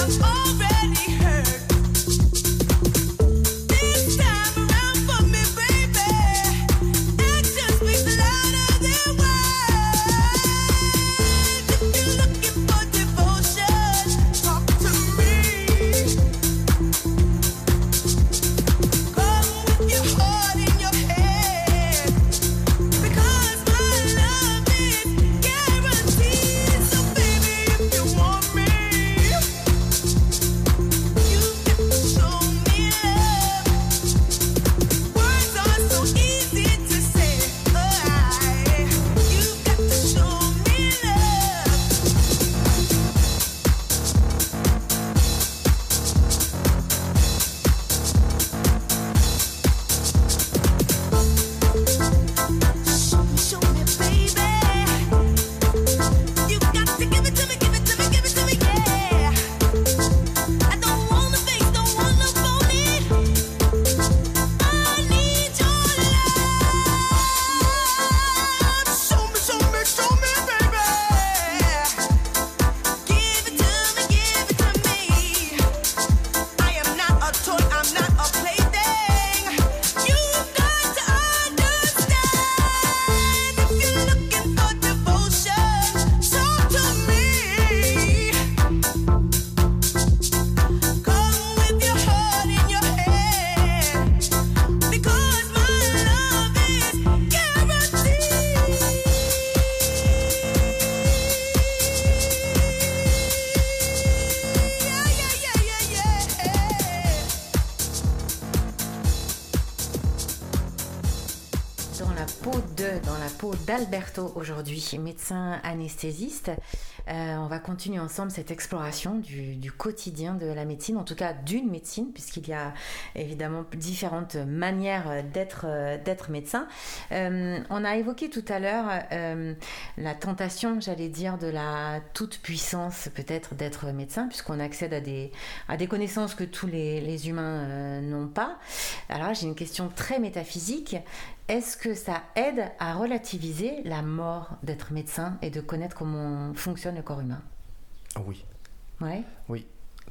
[SPEAKER 1] d'Alberto aujourd'hui, médecin anesthésiste. Euh, on va continuer ensemble cette exploration du, du quotidien de la médecine, en tout cas d'une médecine, puisqu'il y a évidemment différentes manières d'être, d'être médecin. Euh, on a évoqué tout à l'heure euh, la tentation, j'allais dire, de la toute-puissance peut-être d'être médecin, puisqu'on accède à des, à des connaissances que tous les, les humains euh, n'ont pas. Alors là, j'ai une question très métaphysique. Est-ce que ça aide à relativiser la mort d'être médecin et de connaître comment fonctionne le corps humain ?
[SPEAKER 2] Oui.
[SPEAKER 1] Ouais.
[SPEAKER 2] Oui.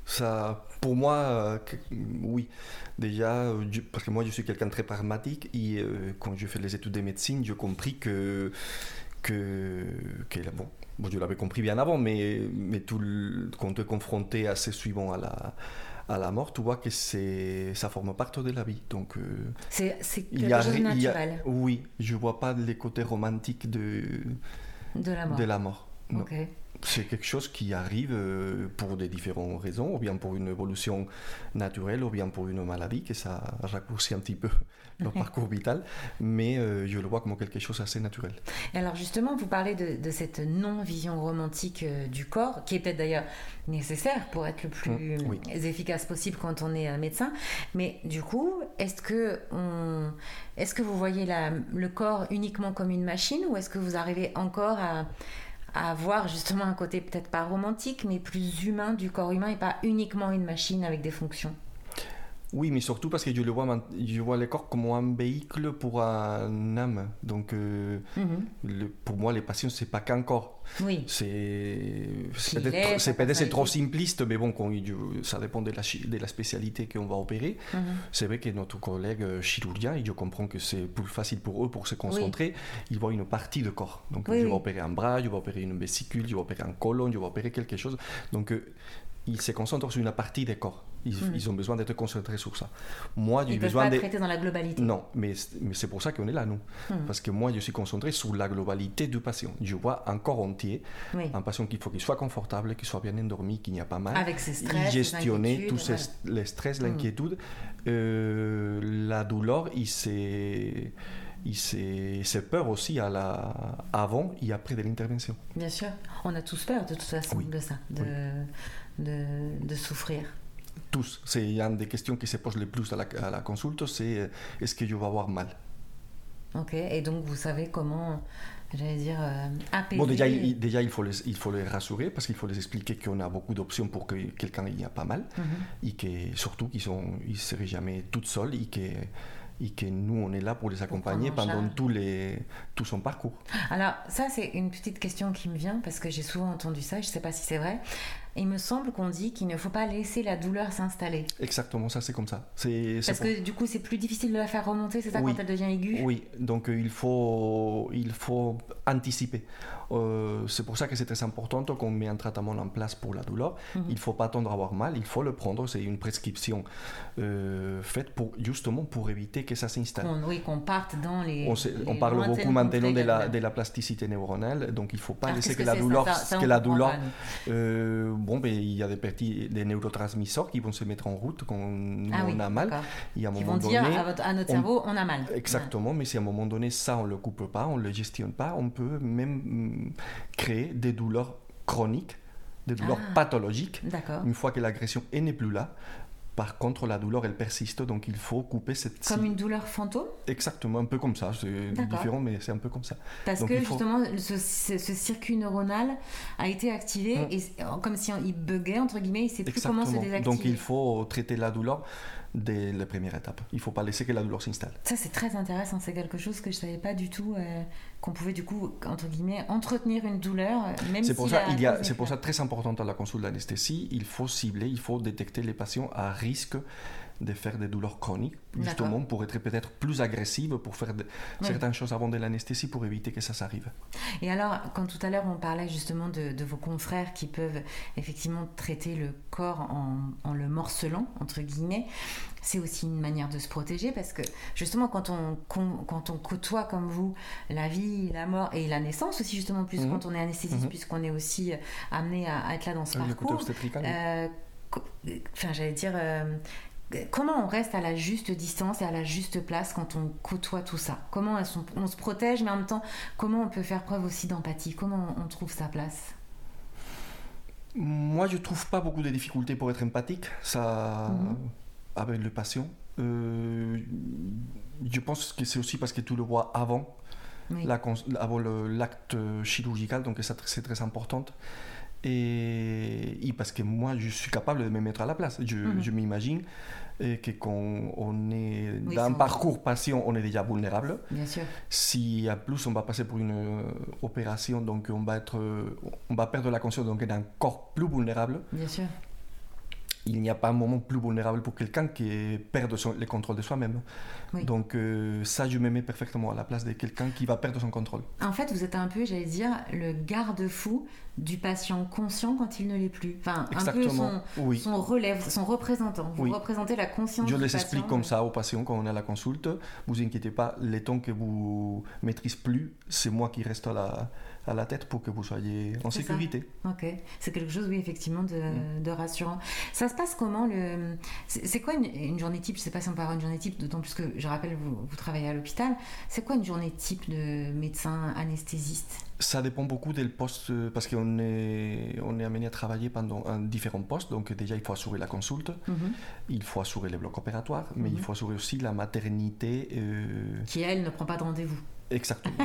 [SPEAKER 2] Ça, pour moi, euh, que, oui. Déjà, je, parce que moi, je suis quelqu'un de très pragmatique et euh, quand je fais les études de médecine, j'ai compris que, que, que bon, bon, je l'avais compris bien avant, mais, mais tout le, quand tu es confronté assez souvent à la à la mort, tu vois que c'est, ça forme partie de la vie. Donc, euh,
[SPEAKER 1] c'est, c'est quelque chose de naturel.
[SPEAKER 2] A, oui, je ne vois pas les côtés romantiques de,
[SPEAKER 1] de la mort.
[SPEAKER 2] De la mort.
[SPEAKER 1] Okay.
[SPEAKER 2] C'est quelque chose qui arrive euh, pour des différentes raisons, ou bien pour une évolution naturelle, ou bien pour une maladie, que ça raccourcit un petit peu le parcours vital, mais euh, je le vois comme quelque chose d'assez naturel.
[SPEAKER 1] Et alors justement, vous parlez de, de cette non-vision romantique euh, du corps, qui est peut-être d'ailleurs nécessaire pour être le plus mmh, oui. efficace possible quand on est un médecin, mais du coup, est-ce que, on, est-ce que vous voyez la, le corps uniquement comme une machine, ou est-ce que vous arrivez encore à à avoir justement un côté peut-être pas romantique, mais plus humain du corps humain et pas uniquement une machine avec des fonctions?
[SPEAKER 2] Oui, mais surtout parce que je le vois, je vois le corps comme un véhicule pour un âme. Donc, euh, mm-hmm. le, pour moi, les patients, c'est pas qu'un corps.
[SPEAKER 1] Oui.
[SPEAKER 2] C'est, c'est peut-être, c'est, peut-être c'est trop simpliste, mais bon, quand, ça dépend de la, de la spécialité qu'on va opérer. Mm-hmm. C'est vrai que notre collègue chirurgien, et je comprends que c'est plus facile pour eux pour se concentrer, oui. ils voient une partie de corps. Donc, oui, je vais oui. opérer un bras, je vais opérer une vésicule, je vais opérer un côlon, je vais opérer quelque chose. Donc, euh, ils se concentrent sur une partie des corps. Ils, mmh. ils ont besoin d'être concentrés sur ça. Moi,
[SPEAKER 1] ils ne peuvent
[SPEAKER 2] besoin
[SPEAKER 1] pas
[SPEAKER 2] de...
[SPEAKER 1] traiter dans la globalité.
[SPEAKER 2] Non, mais, mais c'est pour ça qu'on est là, nous. Mmh. Parce que moi, je suis concentré sur la globalité du patient. Je vois un corps entier, oui. un patient qu'il faut qu'il soit confortable, qu'il soit bien endormi, qu'il n'y a pas mal.
[SPEAKER 1] Avec ses stress,
[SPEAKER 2] gestionner tous
[SPEAKER 1] voilà.
[SPEAKER 2] les stress, mmh. l'inquiétude, euh, la douleur, il s'est... Il s'est, c'est peur aussi à la, avant et après de l'intervention.
[SPEAKER 1] Bien sûr, on a tous peur de toute façon oui. de ça, de, oui. de, de souffrir.
[SPEAKER 2] Tous. C'est une des questions qui se posent le plus à la, à la consulte, c'est est-ce que je vais avoir mal?
[SPEAKER 1] Ok, et donc vous savez comment, j'allais dire, euh, apaiser...
[SPEAKER 2] Bon, déjà, il, déjà il, faut les, il faut les rassurer parce qu'il faut les expliquer qu'on a beaucoup d'options pour que quelqu'un n'y a pas mal mm-hmm. et que surtout qu'ils ne seraient jamais tout seuls et que... et que nous, on est là pour les accompagner pour pendant tout, les, tout son parcours.
[SPEAKER 1] Alors, ça, c'est une petite question qui me vient, parce que j'ai souvent entendu ça, je ne sais pas si c'est vrai. Et il me semble qu'on dit qu'il ne faut pas laisser la douleur s'installer.
[SPEAKER 2] Exactement, ça c'est comme ça. C'est, c'est
[SPEAKER 1] Parce
[SPEAKER 2] pour...
[SPEAKER 1] que du coup, c'est plus difficile de la faire remonter, c'est ça,
[SPEAKER 2] oui.
[SPEAKER 1] quand elle devient aiguë?
[SPEAKER 2] Oui, donc euh, il, faut, il faut anticiper. Euh, c'est pour ça que c'est très important qu'on met un traitement en place pour la douleur. Mm-hmm. Il ne faut pas attendre à avoir mal, il faut le prendre. C'est une prescription euh, faite pour, justement pour éviter que ça s'installe.
[SPEAKER 1] On, oui, qu'on parte dans les...
[SPEAKER 2] On, sait,
[SPEAKER 1] les
[SPEAKER 2] on parle beaucoup maintenant de la, de la plasticité neuronale, donc il ne faut pas
[SPEAKER 1] Alors,
[SPEAKER 2] laisser que,
[SPEAKER 1] que
[SPEAKER 2] la douleur...
[SPEAKER 1] Ça, ça,
[SPEAKER 2] que la douleur euh, bon, ben, il y a des, petits, des neurotransmisseurs qui vont se mettre en route quand
[SPEAKER 1] ah,
[SPEAKER 2] on
[SPEAKER 1] oui,
[SPEAKER 2] a mal.
[SPEAKER 1] Il y a un qui moment vont donné, dire à, votre, à notre on, cerveau, on a mal.
[SPEAKER 2] Exactement, ouais. Mais si à un moment donné, ça, on ne le coupe pas, on ne le gestionne pas, on peut même créer des douleurs chroniques, des douleurs ah, pathologiques, une fois que l'agression n'est plus là. Par contre, la douleur, elle persiste, donc il faut couper cette...
[SPEAKER 1] Comme une douleur fantôme?
[SPEAKER 2] Exactement, un peu comme ça. C'est D'accord. différent, mais c'est un peu comme ça.
[SPEAKER 1] Parce
[SPEAKER 2] donc,
[SPEAKER 1] que
[SPEAKER 2] faut...
[SPEAKER 1] justement, ce, ce, ce circuit neuronal a été activé, mmh. et comme si il buguait, entre guillemets, il ne sait plus
[SPEAKER 2] Exactement.
[SPEAKER 1] comment se désactiver.
[SPEAKER 2] Donc il faut traiter la douleur dès la première étape. Il ne faut pas laisser que la douleur s'installe.
[SPEAKER 1] Ça, c'est très intéressant. C'est quelque chose que je ne savais pas du tout, euh, qu'on pouvait du coup, entre guillemets, entretenir une douleur, même
[SPEAKER 2] c'est
[SPEAKER 1] si
[SPEAKER 2] pour ça, il y a, c'est pour ça très important à la consulte d'anesthésie. Il faut cibler, il faut détecter les patients à risque de faire des douleurs chroniques, justement D'accord. pour être peut-être plus agressive, pour faire de, oui. certaines choses avant de l'anesthésie, pour éviter que ça s'arrive.
[SPEAKER 1] Et alors, quand tout à l'heure on parlait justement de, de vos confrères qui peuvent effectivement traiter le corps en, en le morcelant, entre guillemets, c'est aussi une manière de se protéger, parce que justement quand on, quand on côtoie comme vous la vie, la mort et la naissance aussi, justement, plus mmh. quand on est anesthésiste, mmh. puisqu'on est aussi amené à, à être là dans ce
[SPEAKER 2] oui,
[SPEAKER 1] parcours. Euh, enfin, j'allais dire... Euh, Comment on reste à la juste distance et à la juste place quand on côtoie tout ça? Comment on se protège, mais en même temps, comment on peut faire preuve aussi d'empathie? Comment on trouve sa place?
[SPEAKER 2] Moi, je ne trouve pas beaucoup de difficultés pour être empathique ça, mm-hmm. avec le patient. Euh, je pense que c'est aussi parce que tu le vois avant, oui. la, avant le, l'acte chirurgical, donc ça, c'est très important. Et, et parce que moi, je suis capable de me mettre à la place. Je, mm-hmm. je m'imagine que quand on est oui, dans un parcours patient, on est déjà vulnérable.
[SPEAKER 1] Bien sûr.
[SPEAKER 2] Si en plus on va passer pour une euh, opération, donc on va, être, on va perdre la conscience, donc on est encore plus vulnérable.
[SPEAKER 1] Bien sûr.
[SPEAKER 2] Il n'y a pas un moment plus vulnérable pour quelqu'un qui perd son, le contrôle de soi-même. Oui. Donc euh, ça, je me mets parfaitement à la place de quelqu'un qui va perdre son contrôle.
[SPEAKER 1] En fait, vous êtes un peu, j'allais dire, le garde-fou du patient conscient quand il ne l'est plus. Enfin,
[SPEAKER 2] Exactement.
[SPEAKER 1] un peu son,
[SPEAKER 2] oui.
[SPEAKER 1] son relève, son représentant. Vous oui. représentez la conscience
[SPEAKER 2] je
[SPEAKER 1] du patient.
[SPEAKER 2] Je les explique comme ça aux patients quand on est à la consulte. Vous inquiétez pas, les temps que vous ne maîtrisez plus, c'est moi qui reste à la... à la tête pour que vous soyez en
[SPEAKER 1] c'est
[SPEAKER 2] sécurité.
[SPEAKER 1] Ça. Ok, c'est quelque chose, oui, effectivement, de, mmh. de rassurant. Ça se passe comment le... C'est, c'est quoi une, une journée type? Je ne sais pas si on parle d'une journée type, d'autant plus que, je rappelle, vous, vous travaillez à l'hôpital. C'est quoi une journée type de médecin anesthésiste?
[SPEAKER 2] Ça dépend beaucoup des postes, parce qu'on est, on est amené à travailler pendant un, différents postes. Donc déjà, il faut assurer la consulte, mmh. il faut assurer les blocs opératoires, mais mmh. il faut assurer aussi la maternité. Euh...
[SPEAKER 1] Qui, elle, ne prend pas de rendez-vous.
[SPEAKER 2] Exactement.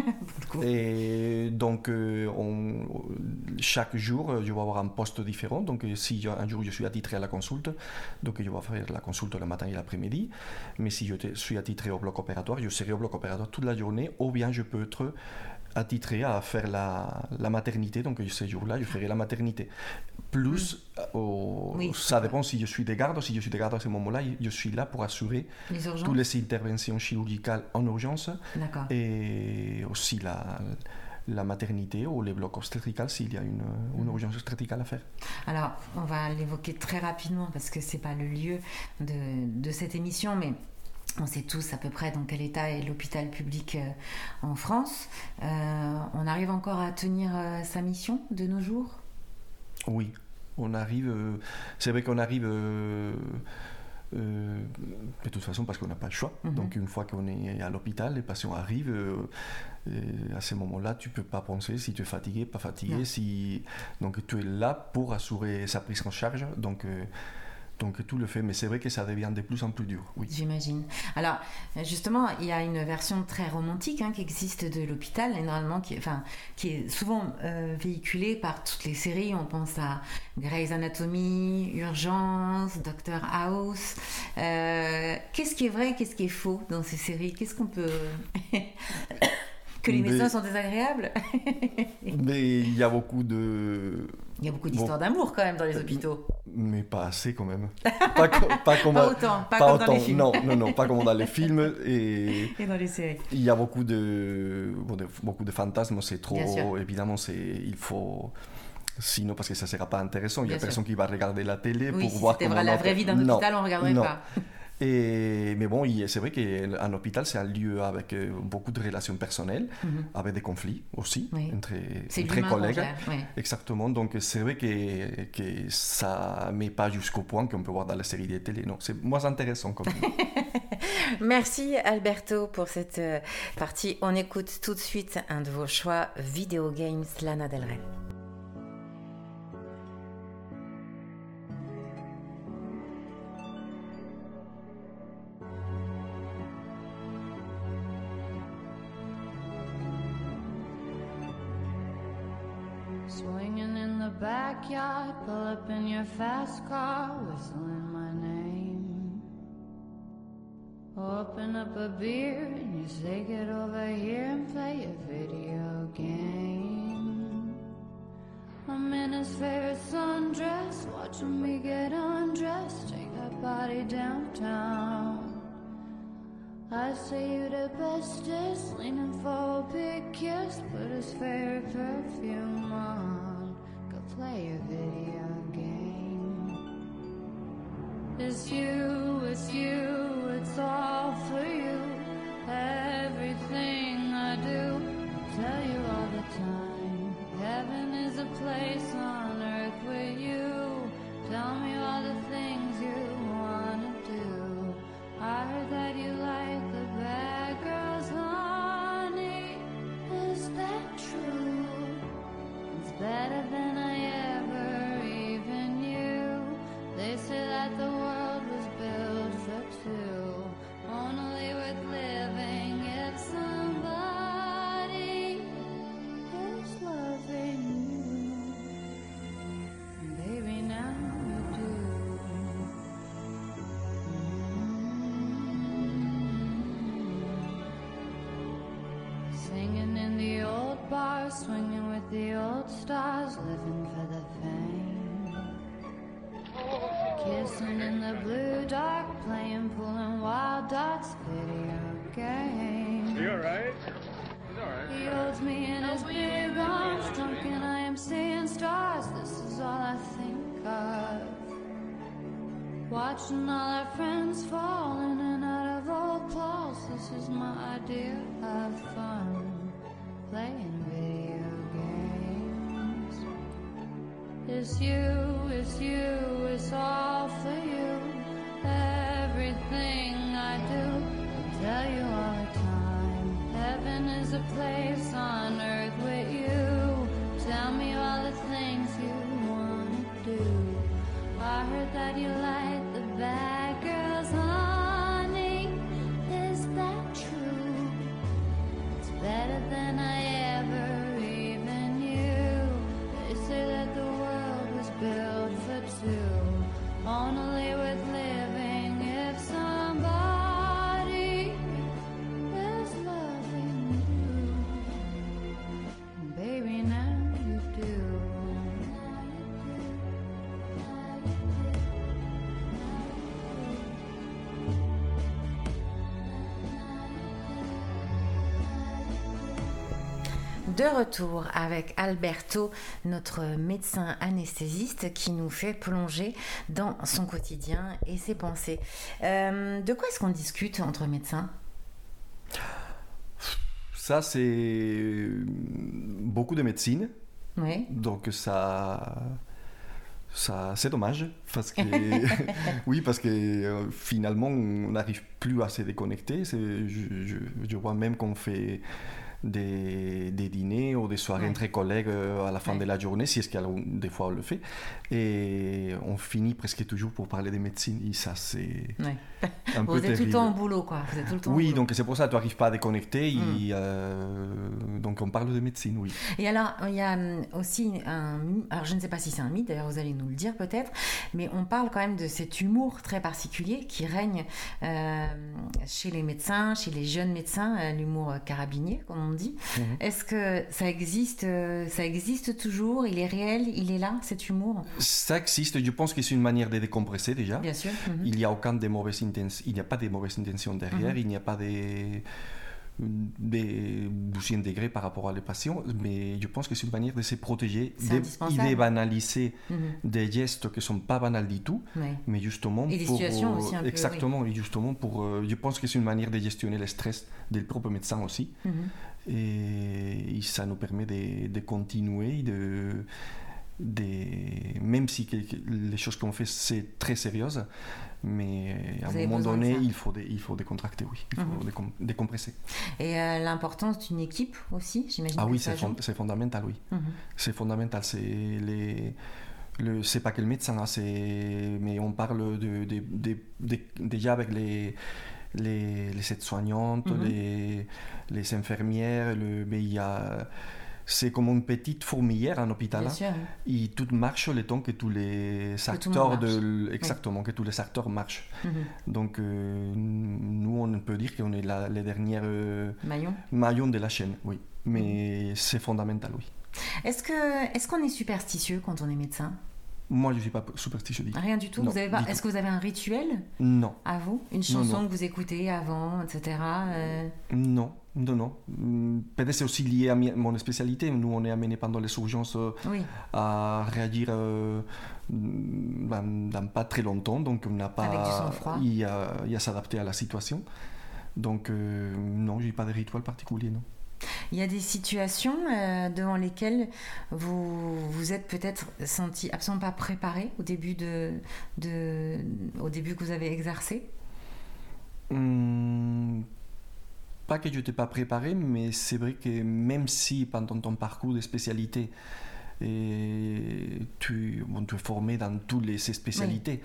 [SPEAKER 2] Et donc, euh, on, chaque jour, je vais avoir un poste différent. Donc, si un jour je suis attitré à la consulte, donc je vais faire la consulte le matin et l'après-midi. Mais si je te, suis attitré au bloc opératoire, je serai au bloc opératoire toute la journée. Ou bien je peux être attitré à faire la, la maternité. Donc, ce jour-là, je ferai la maternité. Plus, mmh. au, oui, ça dépend si je suis de garde. Si je suis de garde à ce moment-là, je suis là pour assurer
[SPEAKER 1] les
[SPEAKER 2] toutes les interventions chirurgicales en urgence.
[SPEAKER 1] D'accord.
[SPEAKER 2] Et aussi la, la maternité ou les blocs obstétricaux s'il y a une, une urgence obstétricale à faire.
[SPEAKER 1] Alors, on va l'évoquer très rapidement parce que ce n'est pas le lieu de, de cette émission, mais on sait tous à peu près dans quel état est l'hôpital public euh, en France. Euh, on arrive encore à tenir euh, sa mission de nos jours?
[SPEAKER 2] Oui, on arrive. Euh, c'est vrai qu'on arrive. Euh, euh, de toute façon, parce qu'on n'a pas le choix. Mm-hmm. Donc, une fois qu'on est à l'hôpital, les patients arrivent. Euh, et à ce moment-là, tu ne peux pas penser si tu es fatigué, pas fatigué. Si... Donc, tu es là pour assurer sa prise en charge. Donc, euh, Donc tout le fait, mais c'est vrai que ça devient de plus en plus dur. Oui.
[SPEAKER 1] J'imagine. Alors justement, il y a une version très romantique hein, qui existe de l'hôpital, normalement, qui, enfin, qui est souvent euh, véhiculée par toutes les séries. On pense à Grey's Anatomy, Urgence, Doctor House. Euh, qu'est-ce qui est vrai, qu'est-ce qui est faux dans ces séries? Qu'est-ce qu'on peut... Que les médecins mais, sont désagréables?
[SPEAKER 2] Mais il y a beaucoup de...
[SPEAKER 1] Il y a beaucoup d'histoires bon. d'amour quand même dans les hôpitaux.
[SPEAKER 2] Mais pas assez quand même. Pas, co- pas, comme,
[SPEAKER 1] pas autant, pas,
[SPEAKER 2] pas
[SPEAKER 1] comme
[SPEAKER 2] autant.
[SPEAKER 1] dans les films.
[SPEAKER 2] Non, non, non, pas comme dans les films. Et,
[SPEAKER 1] et dans les séries.
[SPEAKER 2] Il y a beaucoup de, beaucoup de fantasmes, c'est trop... Évidemment, c'est, il faut... Sinon, parce que ça ne sera pas intéressant. Il n'y a personne qui va regarder la télé
[SPEAKER 1] oui,
[SPEAKER 2] pour
[SPEAKER 1] si
[SPEAKER 2] voir
[SPEAKER 1] c'était
[SPEAKER 2] comment...
[SPEAKER 1] la vraie vie d'un hôpital, on ne regarderait
[SPEAKER 2] non.
[SPEAKER 1] pas.
[SPEAKER 2] Et, mais bon, c'est vrai qu'un hôpital, c'est un lieu avec beaucoup de relations personnelles, mm-hmm. avec des conflits aussi, oui. entre, entre collègues. Oui. Exactement. Donc, c'est vrai que, que ça ne met pas jusqu'au point qu'on peut voir dans la série de télé. Non, c'est moins intéressant comme
[SPEAKER 1] Merci Alberto pour cette partie. On écoute tout de suite un de vos choix, Video Games, Lana Del Rey.
[SPEAKER 4] Swinging in the backyard, pull up in your fast car, whistling my name. Open up a beer and you say get over here and play a video game. I'm in his favorite sundress, watching me get undressed, take that body downtown. I say you the bestest, leaning for a big kiss, put his favorite perfume on, go play a video game. It's you, it's you, it's all for you, everything I do, I tell you all the time, heaven is a place on earth with you, tell me all the things you wanna do, I heard that you like the bad girls, honey, is that true? It's better than I ever even knew. They say that the world was built for two, only worth living if somebody is loving you. Baby, now you do. Singing in the old bars, swinging with the old stars, living for the fame. Kissing in the blue dark, playing, pulling wild dots, video games.
[SPEAKER 5] You alright? He's alright.
[SPEAKER 4] He holds me in his big arms, drunk and I am seeing stars, this is all I think of. Watching all our friends fall in and out of old clothes, this is my idea of fun, playing video games. It's you, it's you, it's all for you, everything I do, I tell you all the time, heaven is a place on earth with you, tell me all the things you wanna do, I heard that you like the bad girls, honey, is that true? It's better than I ever even knew. They say that the world was built for two, only worth living if somebody is loving you. And baby, now you do.
[SPEAKER 1] De retour avec Alberto, notre médecin anesthésiste qui nous fait plonger dans son quotidien et ses pensées. Euh, de quoi est-ce qu'on discute entre médecins ?
[SPEAKER 2] Ça, c'est beaucoup de médecine.
[SPEAKER 1] Oui.
[SPEAKER 2] Donc ça... Ça, c'est dommage, parce que, oui, parce que euh, finalement, on n'arrive plus à se déconnecter. C'est, je, je, je vois même qu'on fait des, des dîners ou des soirées ouais. entre collègues euh, à la fin ouais. de la journée, si est-ce qu'il y a des fois on le fait, et on finit presque toujours pour parler de médecine, et ça c'est
[SPEAKER 1] ouais.
[SPEAKER 2] un
[SPEAKER 1] Vous
[SPEAKER 2] peu
[SPEAKER 1] êtes
[SPEAKER 2] terrible.
[SPEAKER 1] tout le temps au boulot, quoi. Vous êtes tout le temps
[SPEAKER 2] oui,
[SPEAKER 1] au
[SPEAKER 2] donc c'est pour ça que tu n'arrives pas à déconnecter,
[SPEAKER 1] mm.
[SPEAKER 2] et, euh, donc on parle de médecine, oui.
[SPEAKER 1] Et alors, il y a aussi un... Alors je ne sais pas si c'est un mythe, d'ailleurs vous allez nous le dire peut-être, mais on parle quand même de cet humour très particulier qui règne euh, chez les médecins, chez les jeunes médecins, euh, l'humour carabinier, comme on on dit.
[SPEAKER 2] Mhm.
[SPEAKER 1] Est-ce que ça existe, euh, ça existe toujours? Il est réel? Il est là, cet humour?
[SPEAKER 2] Ça existe, je pense que c'est une manière de décompresser déjà.
[SPEAKER 1] Bien sûr. Mhm.
[SPEAKER 2] Il n'y a aucun de mauvaises intentions, il n'y a pas de mauvaises intentions derrière,
[SPEAKER 1] Mhm.
[SPEAKER 2] il n'y a pas de, de douzième degré par rapport à les patients, mais je pense que c'est une manière de se protéger,
[SPEAKER 1] C'est
[SPEAKER 2] de, et
[SPEAKER 1] indispensable.
[SPEAKER 2] de banaliser
[SPEAKER 1] Mhm.
[SPEAKER 2] des gestes qui ne sont pas banals du tout,
[SPEAKER 1] Ouais.
[SPEAKER 2] mais justement
[SPEAKER 1] Et des
[SPEAKER 2] pour...
[SPEAKER 1] situations aussi un peu,
[SPEAKER 2] exactement, et justement pour... euh, je pense que c'est une manière de gestionner le stress du propre médecin aussi,
[SPEAKER 1] Mhm.
[SPEAKER 2] et, et ça nous permet de, de continuer, de... Des... même si que- que les choses qu'on fait c'est très sérieux, mais à
[SPEAKER 1] Vous
[SPEAKER 2] un
[SPEAKER 1] avez
[SPEAKER 2] moment
[SPEAKER 1] besoin de
[SPEAKER 2] donné
[SPEAKER 1] ça.
[SPEAKER 2] il faut, dé- il faut décontracter, oui, il faut
[SPEAKER 1] Mhm.
[SPEAKER 2] décom- décompresser.
[SPEAKER 1] Et euh, l'importance d'une équipe aussi, j'imagine.
[SPEAKER 2] Ah
[SPEAKER 1] que
[SPEAKER 2] oui,
[SPEAKER 1] ça
[SPEAKER 2] c'est, fond-
[SPEAKER 1] joue.
[SPEAKER 2] c'est fondamental, oui.
[SPEAKER 1] Mhm.
[SPEAKER 2] C'est fondamental, c'est les... Le, c'est pas que le médecin, hein, c'est... mais on parle de, de- de- de- déjà avec les, les, les aides-soignantes,
[SPEAKER 1] Mhm.
[SPEAKER 2] les, les infirmières, le, mais il y a... c'est comme une petite fourmilière en hôpital.
[SPEAKER 1] Bien
[SPEAKER 2] hein.
[SPEAKER 1] sûr.
[SPEAKER 2] Et tout marche le temps que tous les
[SPEAKER 1] tout le
[SPEAKER 2] acteurs
[SPEAKER 1] monde marche.
[SPEAKER 2] de exactement que tous les acteurs marchent.
[SPEAKER 1] Mhm.
[SPEAKER 2] Donc euh, nous on peut dire qu'on est la, les dernières euh,
[SPEAKER 1] Maillon.
[SPEAKER 2] maillons de la chaîne, oui.
[SPEAKER 1] Mhm.
[SPEAKER 2] Mais c'est fondamental, oui.
[SPEAKER 1] Est-ce que, est-ce qu'on est superstitieux quand on est médecin?
[SPEAKER 2] Moi je suis pas superstitieux du tout.
[SPEAKER 1] Rien du tout.
[SPEAKER 2] Non,
[SPEAKER 1] Vous avez pas...
[SPEAKER 2] du
[SPEAKER 1] Est-ce
[SPEAKER 2] tout.
[SPEAKER 1] que vous avez un rituel
[SPEAKER 2] Non,
[SPEAKER 1] à vous? Une
[SPEAKER 2] Non,
[SPEAKER 1] chanson
[SPEAKER 2] non.
[SPEAKER 1] que vous écoutez avant, et cetera euh,
[SPEAKER 2] non, non, non. Hum, Peut-être c'est aussi lié à mi- mon spécialité. Nous on est amené pendant les urgences euh,
[SPEAKER 1] Oui,
[SPEAKER 2] à réagir euh, dans, dans pas très longtemps, donc on n'a pas
[SPEAKER 1] Avec du sang-froid.
[SPEAKER 2] il y a, il y a s'adapter à la situation. Donc euh, non, j'ai pas de rituel particulier, non.
[SPEAKER 1] il y a des situations euh, devant lesquelles vous vous êtes peut-être senti absolument pas préparé au début de, de au début que vous avez exercé.
[SPEAKER 2] Hum, pas que je n'étais pas préparé, mais c'est vrai que même si pendant ton parcours de spécialité, et tu, bon, tu es formé dans toutes les, ces spécialités,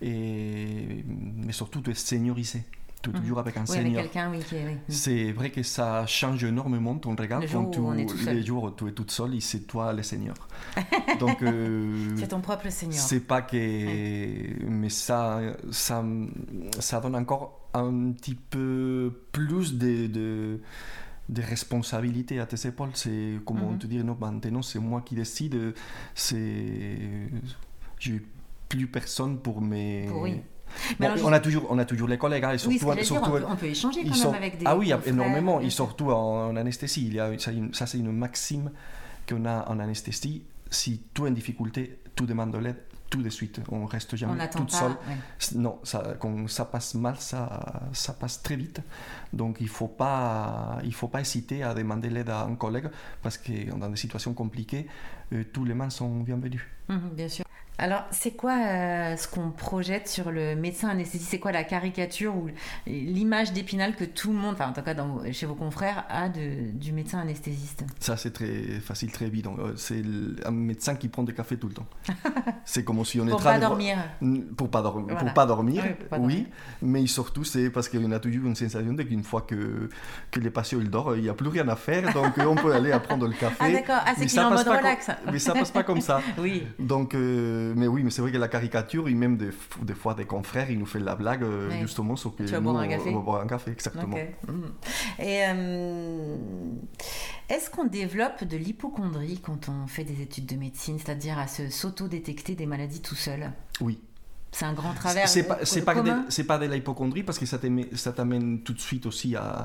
[SPEAKER 2] et, mais surtout tu es seniorisé. Tu es
[SPEAKER 1] Mhm.
[SPEAKER 2] toujours avec un
[SPEAKER 1] Oui, avec
[SPEAKER 2] senior.
[SPEAKER 1] quelqu'un, oui, qui est. Oui.
[SPEAKER 2] C'est vrai que ça change énormément ton regard
[SPEAKER 1] Le jour
[SPEAKER 2] quand tu,
[SPEAKER 1] où on est tout seul.
[SPEAKER 2] les jours où tu es toute seule et c'est toi le seigneur. Donc euh,
[SPEAKER 1] C'est ton propre seigneur.
[SPEAKER 2] c'est pas que, mais ça, ça, ça donne encore un petit peu plus de, de, de responsabilité à tes épaules. C'est comment
[SPEAKER 1] Mhm.
[SPEAKER 2] te dire, non, maintenant c'est moi qui décide. C'est, j'ai plus personne pour mes.
[SPEAKER 1] Pour- oui.
[SPEAKER 2] Bon,
[SPEAKER 1] alors,
[SPEAKER 2] on, a toujours, on a toujours les collègues, hein, et
[SPEAKER 1] Oui, ce
[SPEAKER 2] surtout,
[SPEAKER 1] que j'allais dire,
[SPEAKER 2] surtout
[SPEAKER 1] on peut, on peut échanger quand
[SPEAKER 2] ils
[SPEAKER 1] même
[SPEAKER 2] sont-
[SPEAKER 1] avec des
[SPEAKER 2] ah oui,
[SPEAKER 1] confrères,
[SPEAKER 2] énormément,
[SPEAKER 1] bien
[SPEAKER 2] et
[SPEAKER 1] sûr.
[SPEAKER 2] surtout en anesthésie. Il y a, ça, une- ça, c'est une maxime qu'on a en anesthésie. Si tu es en difficulté, tu demandes de l'aide tout de suite. On reste
[SPEAKER 1] On
[SPEAKER 2] jamais
[SPEAKER 1] n'attend
[SPEAKER 2] toute
[SPEAKER 1] pas.
[SPEAKER 2] seule.
[SPEAKER 1] ouais.
[SPEAKER 2] Non, ça, quand ça passe mal, ça, ça passe très vite. Donc il ne faut, pas- il faut pas hésiter à demander l'aide à un collègue parce que dans des situations compliquées, euh, tous les mains sont bienvenus.
[SPEAKER 1] Mhm, bien sûr. Alors, c'est quoi euh, ce qu'on projette sur le médecin anesthésiste? C'est quoi la caricature ou l'image d'Épinal que tout le monde, enfin en tout cas dans, chez vos confrères, a de, du médecin anesthésiste?
[SPEAKER 2] Ça, c'est très facile, très évident. Euh, C'est l- un médecin qui prend des cafés tout le temps. C'est comme si on est
[SPEAKER 1] Pour
[SPEAKER 2] en train
[SPEAKER 1] pas
[SPEAKER 2] de-
[SPEAKER 1] dormir.
[SPEAKER 2] Pour pas, dormir
[SPEAKER 1] Voilà.
[SPEAKER 2] pour pas dormir,
[SPEAKER 1] Oui, pour pas
[SPEAKER 2] oui.
[SPEAKER 1] dormir.
[SPEAKER 2] Mais surtout, c'est parce qu'on a toujours une sensation de qu'une fois que, que les patients ils dorment, il n'y a plus rien à faire. Donc, on peut aller à prendre le café.
[SPEAKER 1] Ah d'accord, ah, c'est
[SPEAKER 2] Mais
[SPEAKER 1] qu'il est
[SPEAKER 2] ça
[SPEAKER 1] en
[SPEAKER 2] passe
[SPEAKER 1] mode
[SPEAKER 2] pas
[SPEAKER 1] relax.
[SPEAKER 2] comme- mais ça passe pas comme ça.
[SPEAKER 1] Oui.
[SPEAKER 2] Donc, euh, mais oui, mais c'est vrai que la caricature, et même des, f- des fois des confrères, ils nous font la blague euh,
[SPEAKER 1] Oui.
[SPEAKER 2] justement sur que
[SPEAKER 1] Tu vas
[SPEAKER 2] nous,
[SPEAKER 1] boire un
[SPEAKER 2] on-
[SPEAKER 1] café.
[SPEAKER 2] on va boire un café, exactement.
[SPEAKER 1] Ok. Mhm. Et euh, est-ce qu'on développe de l'hypocondrie quand on fait des études de médecine, c'est-à-dire à se s'auto-détecter des maladies tout seul?
[SPEAKER 2] Oui.
[SPEAKER 1] C'est un grand travers
[SPEAKER 2] C'est pas,
[SPEAKER 1] euh,
[SPEAKER 2] c'est pas,
[SPEAKER 1] commun.
[SPEAKER 2] de, c'est pas de l'hypocondrie parce que ça t'amène, ça t'amène tout de suite aussi à,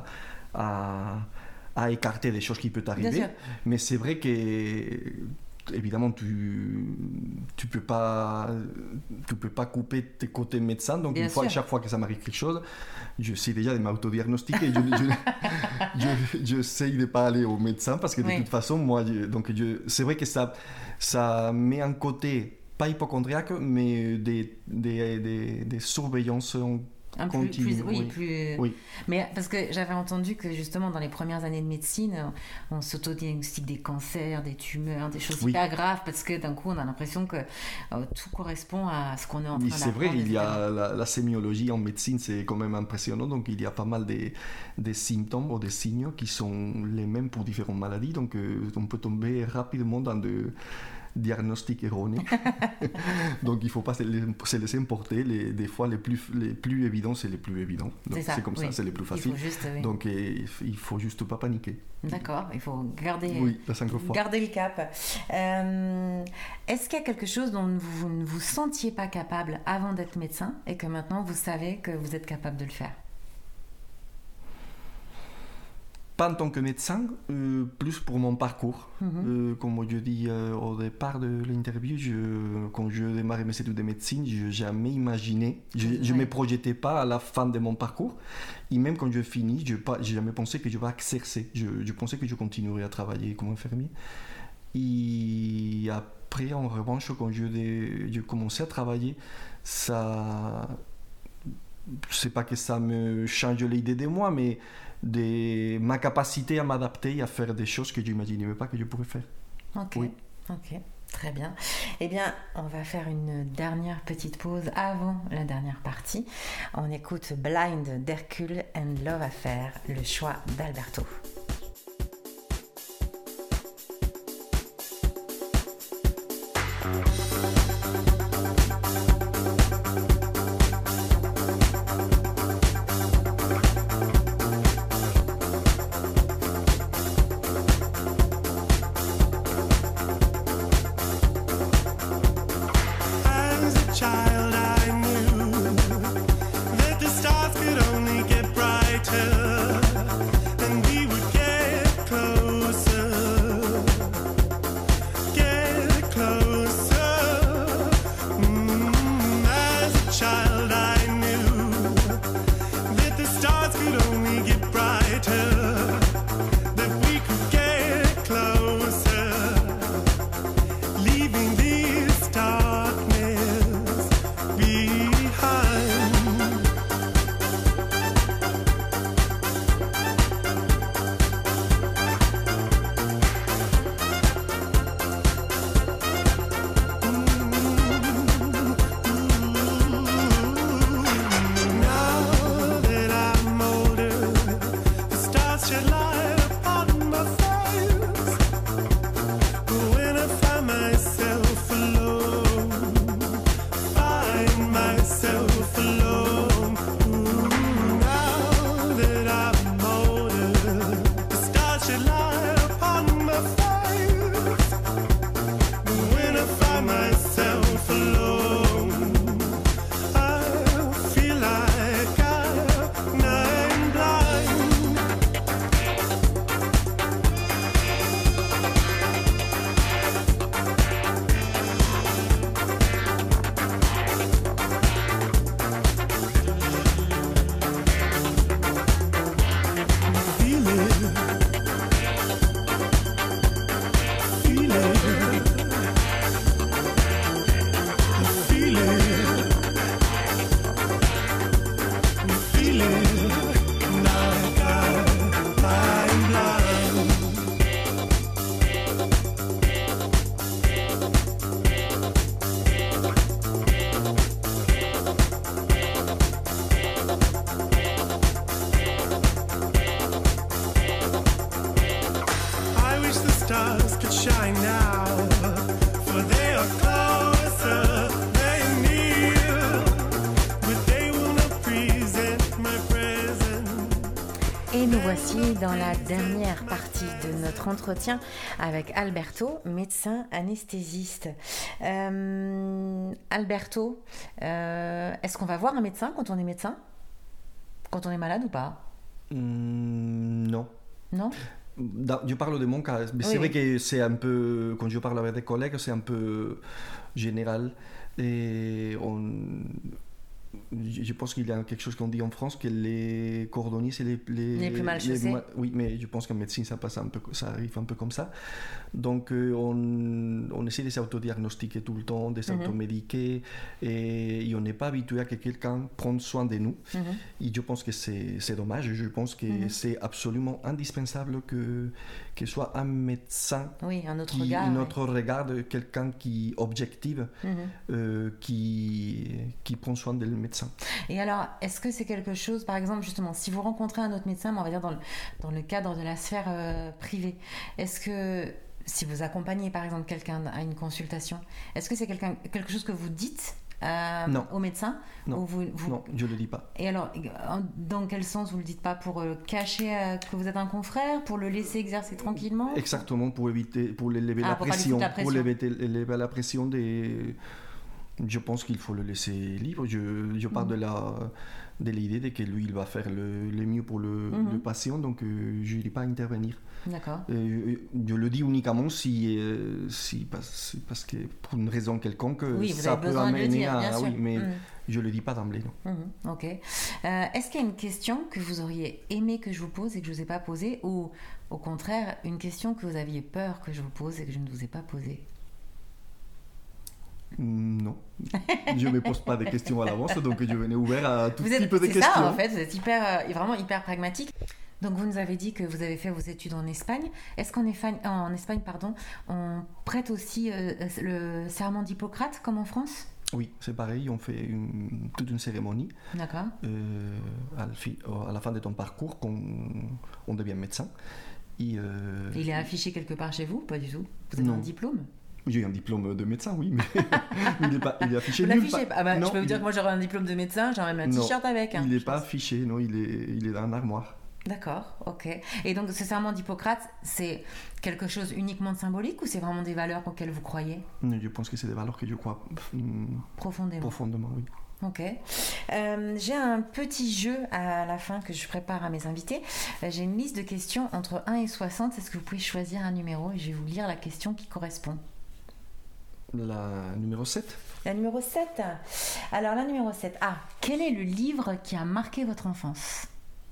[SPEAKER 2] à, à écarter des choses qui peuvent
[SPEAKER 1] Bien
[SPEAKER 2] t'arriver.
[SPEAKER 1] sûr.
[SPEAKER 2] Mais c'est vrai que, évidemment, tu tu peux pas, tu peux pas couper tes côtés médecin. Donc,
[SPEAKER 1] Bien
[SPEAKER 2] une fois,
[SPEAKER 1] sûr.
[SPEAKER 2] chaque fois que ça m'arrive quelque chose, je sais déjà de m'autodiagnostiquer. je, je, je, je sais de pas aller au médecin parce que de
[SPEAKER 1] Oui.
[SPEAKER 2] toute façon, moi, je- donc je, c'est vrai que ça, ça met un côté pas hypochondriaque, mais des, des, des, des surveillances en
[SPEAKER 1] Un plus,
[SPEAKER 2] continu.
[SPEAKER 1] plus- oui,
[SPEAKER 2] oui.
[SPEAKER 1] plus.
[SPEAKER 2] Oui.
[SPEAKER 1] Mais parce que j'avais entendu que justement dans les premières années de médecine, on s'autodiagnostique des cancers, des tumeurs, des choses
[SPEAKER 2] Oui.
[SPEAKER 1] hyper graves parce que d'un coup on a l'impression que euh, tout correspond à ce qu'on est en train
[SPEAKER 2] Oui,
[SPEAKER 1] d'apprendre.
[SPEAKER 2] c'est vrai, il y
[SPEAKER 1] et cetera.
[SPEAKER 2] a la, la sémiologie en médecine, c'est quand même impressionnant. Donc, il y a pas mal des, des symptômes ou des signes qui sont les mêmes pour différentes maladies. Donc, euh, on peut tomber rapidement dans de, diagnostic erroné. Donc il ne faut pas se, se laisser emporter. Les, des fois, les plus, les plus évidents, c'est les plus évidents. Donc,
[SPEAKER 1] C'est ça,
[SPEAKER 2] c'est comme
[SPEAKER 1] oui.
[SPEAKER 2] ça, c'est les plus faciles.
[SPEAKER 1] Il faut juste, oui.
[SPEAKER 2] Donc et, il ne faut juste pas paniquer.
[SPEAKER 1] D'accord, il faut garder,
[SPEAKER 2] Oui, la cinq fois.
[SPEAKER 1] garder le cap. Euh, est-ce qu'il y a quelque chose dont vous ne vous sentiez pas capable avant d'être médecin et que maintenant vous savez que vous êtes capable de le faire?
[SPEAKER 2] Pas en tant que médecin, euh, plus pour mon parcours.
[SPEAKER 1] Mhm.
[SPEAKER 2] Euh, comme je dis euh, au départ de l'interview, je, quand je démarrais mes études de médecine, je n'ai jamais imaginé, je ne
[SPEAKER 1] Ouais.
[SPEAKER 2] me projetais pas à la fin de mon parcours. Et même quand je finis, je n'ai jamais pensé que je vais exercer. Je, je pensais que je continuerais à travailler comme infirmier. Et après, en revanche, quand je, je commençais à travailler, ça... c'est pas que ça me change l'idée de moi, mais de ma capacité à m'adapter et à faire des choses que je n'imaginais pas que je pourrais faire.
[SPEAKER 1] Ok,
[SPEAKER 2] Oui.
[SPEAKER 1] ok, très bien. Eh bien, on va faire une dernière petite pause avant la dernière partie. On écoute Blind d'Hercule and Love Affair, le choix d'Alberto.
[SPEAKER 6] As a child, I knew that the stars could only get brighter, and we would get closer, get closer. Mm, as a child, I knew that the stars could only get brighter, that we could get closer, leaving this darkness behind. Now that I'm older, the stars shed light upon my face. But when I find myself alone, find myself alone. Ooh, now that I'm older, the stars shed light upon my face. But when I find myself alone, I feel like I'm blind. Feel it, feel it, feel it, feel it, like I'm blind. I wish the stars could shine now, for they are closer, they are near, but they will not present my present.
[SPEAKER 1] Et nous voici dans la dernière partie de notre entretien avec Alberto, médecin anesthésiste. Euh, Alberto, euh, est-ce qu'on va voir un médecin quand on est médecin? Quand on est malade ou pas?
[SPEAKER 2] Hmm, non.
[SPEAKER 1] Non?
[SPEAKER 2] Dans- je parle de mon cas, mais c'est
[SPEAKER 1] Oui,
[SPEAKER 2] vrai
[SPEAKER 1] oui.
[SPEAKER 2] que c'est un peu, quand je parle avec des collègues, c'est un peu général. Et on, je je pense qu'il y a quelque chose qu'on dit en France, que les cordonniers, c'est les, les,
[SPEAKER 1] Les plus mal chaussés.
[SPEAKER 2] ma- Oui, mais je pense qu'en médecine, ça, passe un peu, ça arrive un peu comme ça. Donc, euh, on, on essaie de s'autodiagnostiquer tout le temps, de s'automédiquer, et, et on n'est pas habitué à que quelqu'un prenne soin de nous.
[SPEAKER 1] Mhm.
[SPEAKER 2] Et je pense que c'est c'est dommage. Je pense que
[SPEAKER 1] Mhm.
[SPEAKER 2] c'est absolument indispensable que, que soit un médecin
[SPEAKER 1] Oui, un autre
[SPEAKER 2] qui,
[SPEAKER 1] regard.
[SPEAKER 2] un
[SPEAKER 1] ouais.
[SPEAKER 2] autre regard de quelqu'un qui objective,
[SPEAKER 1] Mhm.
[SPEAKER 2] euh, qui, qui prend soin du médecin.
[SPEAKER 1] Et alors, est-ce que c'est quelque chose, par exemple, justement, si vous rencontrez un autre médecin, mais on va dire dans le, dans le cadre de la sphère euh, privée, est-ce que si vous accompagnez par exemple quelqu'un à une consultation, est-ce que c'est quelqu'un, quelque chose que vous dites euh,
[SPEAKER 2] Non.
[SPEAKER 1] au médecin
[SPEAKER 2] Non.
[SPEAKER 1] ou vous, vous-
[SPEAKER 2] Non, je ne le dis pas.
[SPEAKER 1] Et alors, en- dans quel sens vous le dites pas? Pour euh, cacher euh, que vous êtes un confrère? Pour le laisser exercer tranquillement?
[SPEAKER 2] Exactement, pour éviter, pour élever
[SPEAKER 1] Ah,
[SPEAKER 2] la
[SPEAKER 1] pour pas lui
[SPEAKER 2] pression,
[SPEAKER 1] foutre la
[SPEAKER 2] pour
[SPEAKER 1] pression.
[SPEAKER 2] élever, élever la pression des. Je pense qu'il faut le laisser libre. Je, je pars
[SPEAKER 1] Mhm.
[SPEAKER 2] de la de l'idée de que lui, il va faire le, le mieux pour le,
[SPEAKER 1] Mhm.
[SPEAKER 2] le patient, donc euh, je ne dis pas intervenir.
[SPEAKER 1] D'accord.
[SPEAKER 2] Euh, je le dis uniquement si, euh, si parce, parce que pour une raison quelconque,
[SPEAKER 1] Oui, vous
[SPEAKER 2] ça
[SPEAKER 1] avez
[SPEAKER 2] peut
[SPEAKER 1] besoin de le
[SPEAKER 2] amener
[SPEAKER 1] dire,
[SPEAKER 2] à.
[SPEAKER 1] bien sûr.
[SPEAKER 2] Oui, mais
[SPEAKER 1] Mhm.
[SPEAKER 2] je le dis pas d'emblée, non.
[SPEAKER 1] Mhm, ok. Euh, est-ce qu'il y a une question que vous auriez aimé que je vous pose et que je ne vous ai pas posée, ou au contraire, une question que vous aviez peur que je vous pose et que je ne vous ai pas posée?
[SPEAKER 2] Non, je ne me pose pas de questions à l'avance, donc je venais ouvert à tout
[SPEAKER 1] Vous êtes,
[SPEAKER 2] type de
[SPEAKER 1] c'est
[SPEAKER 2] questions.
[SPEAKER 1] ça en fait, vous êtes hyper, euh, vraiment hyper pragmatique. Donc vous nous avez dit que vous avez fait vos études en Espagne. Est-ce qu'en Espagne, en Espagne pardon, on prête aussi euh, le serment d'Hippocrate comme en France?
[SPEAKER 2] Oui, c'est pareil, on fait une- toute une cérémonie.
[SPEAKER 1] D'accord.
[SPEAKER 2] Euh, à, la fi- à la fin de ton parcours, qu'on on devient médecin. Et, euh,
[SPEAKER 1] Il est affiché quelque part chez vous? Pas du tout. Vous avez
[SPEAKER 2] Non.
[SPEAKER 1] un diplôme?
[SPEAKER 2] J'ai un diplôme de médecin, oui, mais il n'est pas il est affiché
[SPEAKER 1] Vous
[SPEAKER 2] nulle
[SPEAKER 1] l'affichez
[SPEAKER 2] part.
[SPEAKER 1] pas? Ah bah,
[SPEAKER 2] Non,
[SPEAKER 1] je peux vous
[SPEAKER 2] il
[SPEAKER 1] dire
[SPEAKER 2] est-
[SPEAKER 1] que moi j'aurais un diplôme de médecin, j'aurais même un
[SPEAKER 2] Non,
[SPEAKER 1] t-shirt avec. hein,
[SPEAKER 2] il n'est
[SPEAKER 1] je
[SPEAKER 2] pas
[SPEAKER 1] pense.
[SPEAKER 2] affiché, non, il est, il est dans l'armoire.
[SPEAKER 1] D'accord, ok. Et donc ce serment d'Hippocrate, c'est quelque chose uniquement de symbolique ou c'est vraiment des valeurs auxquelles vous croyez
[SPEAKER 2] Je pense que c'est des valeurs que je crois hum,
[SPEAKER 1] profondément?
[SPEAKER 2] profondément, oui.
[SPEAKER 1] Ok. Euh, j'ai un petit jeu à la fin que je prépare à mes invités. Euh, j'ai une liste de questions entre un et soixante. Est-ce que vous pouvez choisir un numéro et je vais vous lire la question qui correspond.
[SPEAKER 2] La numéro sept.
[SPEAKER 1] La numéro sept. Alors la numéro sept. Ah, quel est le livre qui a marqué votre enfance?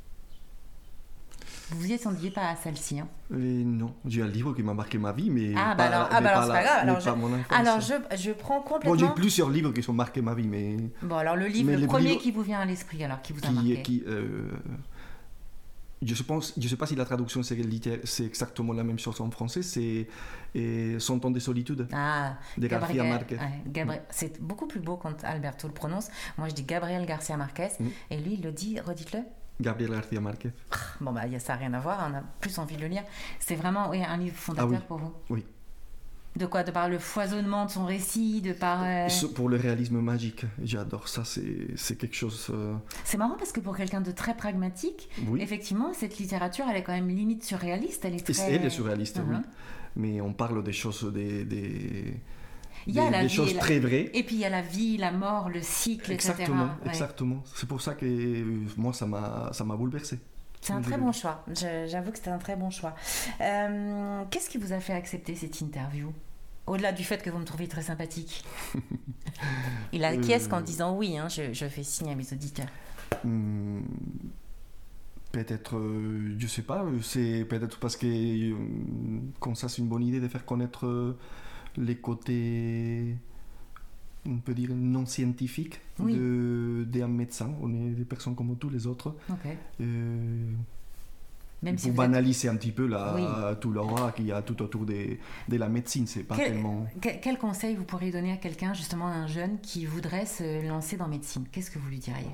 [SPEAKER 1] Vous vous y attendiez pas à celle-ci. Hein.
[SPEAKER 2] Et non, j'ai un livre qui m'a marqué ma vie, mais
[SPEAKER 1] Ah, bah
[SPEAKER 2] pas,
[SPEAKER 1] alors, ah,
[SPEAKER 2] mais
[SPEAKER 1] bah alors
[SPEAKER 2] pas
[SPEAKER 1] c'est
[SPEAKER 2] la-
[SPEAKER 1] pas grave.
[SPEAKER 2] mais
[SPEAKER 1] Alors, je,
[SPEAKER 2] pas mon enfance.
[SPEAKER 1] alors je, je prends complètement.
[SPEAKER 2] Bon, j'ai plusieurs livres qui ont marqué ma vie, mais
[SPEAKER 1] Bon, alors le livre,
[SPEAKER 2] Mais
[SPEAKER 1] le
[SPEAKER 2] les
[SPEAKER 1] premier
[SPEAKER 2] livres-
[SPEAKER 1] qui vous vient à l'esprit, alors qui vous a
[SPEAKER 2] qui,
[SPEAKER 1] marqué.
[SPEAKER 2] qui euh, je pense, je sais pas si la traduction c'est, littér- c'est exactement la même chose en français, c'est euh, Cent ans de solitude
[SPEAKER 1] Ah,
[SPEAKER 2] de García
[SPEAKER 1] Gabriel-
[SPEAKER 2] Márquez.
[SPEAKER 1] ouais, Gabriel- c'est beaucoup plus beau quand Alberto le prononce. Moi, je dis Gabriel García Márquez,
[SPEAKER 2] Mm.
[SPEAKER 1] et lui, il le dit, redites-le.
[SPEAKER 2] Gabriel García Márquez.
[SPEAKER 1] Bon, bah, y a- ça n'a rien à voir, on a plus envie de le lire. C'est vraiment oui, un livre fondateur
[SPEAKER 2] Ah oui.
[SPEAKER 1] pour vous.
[SPEAKER 2] Oui.
[SPEAKER 1] De quoi? De par le foisonnement de son récit, de par... euh,
[SPEAKER 2] Ce- Pour le réalisme magique, j'adore ça, c'est, c'est quelque chose. euh,
[SPEAKER 1] C'est marrant parce que pour quelqu'un de très pragmatique,
[SPEAKER 2] Oui.
[SPEAKER 1] effectivement, cette littérature, elle est quand même limite surréaliste. Elle est
[SPEAKER 2] Et
[SPEAKER 1] très...
[SPEAKER 2] Elle est surréaliste, oui.
[SPEAKER 1] Mhm.
[SPEAKER 2] Mais on parle des choses, des, des,
[SPEAKER 1] Il y a
[SPEAKER 2] des-
[SPEAKER 1] la
[SPEAKER 2] des
[SPEAKER 1] vie
[SPEAKER 2] choses
[SPEAKER 1] et la-
[SPEAKER 2] très vraies.
[SPEAKER 1] Et puis il y a la vie, la mort, le cycle,
[SPEAKER 2] Exactement,
[SPEAKER 1] et cetera. Ouais.
[SPEAKER 2] exactement. C'est pour ça que euh, moi, ça m'a, ça m'a bouleversé.
[SPEAKER 1] C'est un
[SPEAKER 2] Je
[SPEAKER 1] très
[SPEAKER 2] l'ai
[SPEAKER 1] bon
[SPEAKER 2] vu.
[SPEAKER 1] choix. Je- J'avoue que c'était un très bon choix. Euh, Qu'est-ce qui vous a fait accepter cette interview? Au-delà du fait que vous me trouviez très sympathique. Il acquiesce
[SPEAKER 2] Euh.
[SPEAKER 1] qu'en disant oui, hein, je, je fais signe à mes auditeurs.
[SPEAKER 2] Hmm, Peut-être, euh, je sais pas, euh, c'est peut-être parce que euh, comme ça c'est une bonne idée de faire connaître euh, les côtés, on peut dire, non scientifiques
[SPEAKER 1] Oui.
[SPEAKER 2] de, d'un médecin. On est des personnes comme tous les autres.
[SPEAKER 1] Ok.
[SPEAKER 2] Euh,
[SPEAKER 1] Même
[SPEAKER 2] pour
[SPEAKER 1] si vous êtes-
[SPEAKER 2] banaliser un petit peu la,
[SPEAKER 1] Oui.
[SPEAKER 2] tout l'aura qu'il y a tout autour des- de la médecine, c'est pas
[SPEAKER 1] Quel,
[SPEAKER 2] tellement...
[SPEAKER 1] quel- quel conseil vous pourriez donner à quelqu'un, justement un jeune, qui voudrait se lancer dans médecine? Qu'est-ce que vous lui diriez?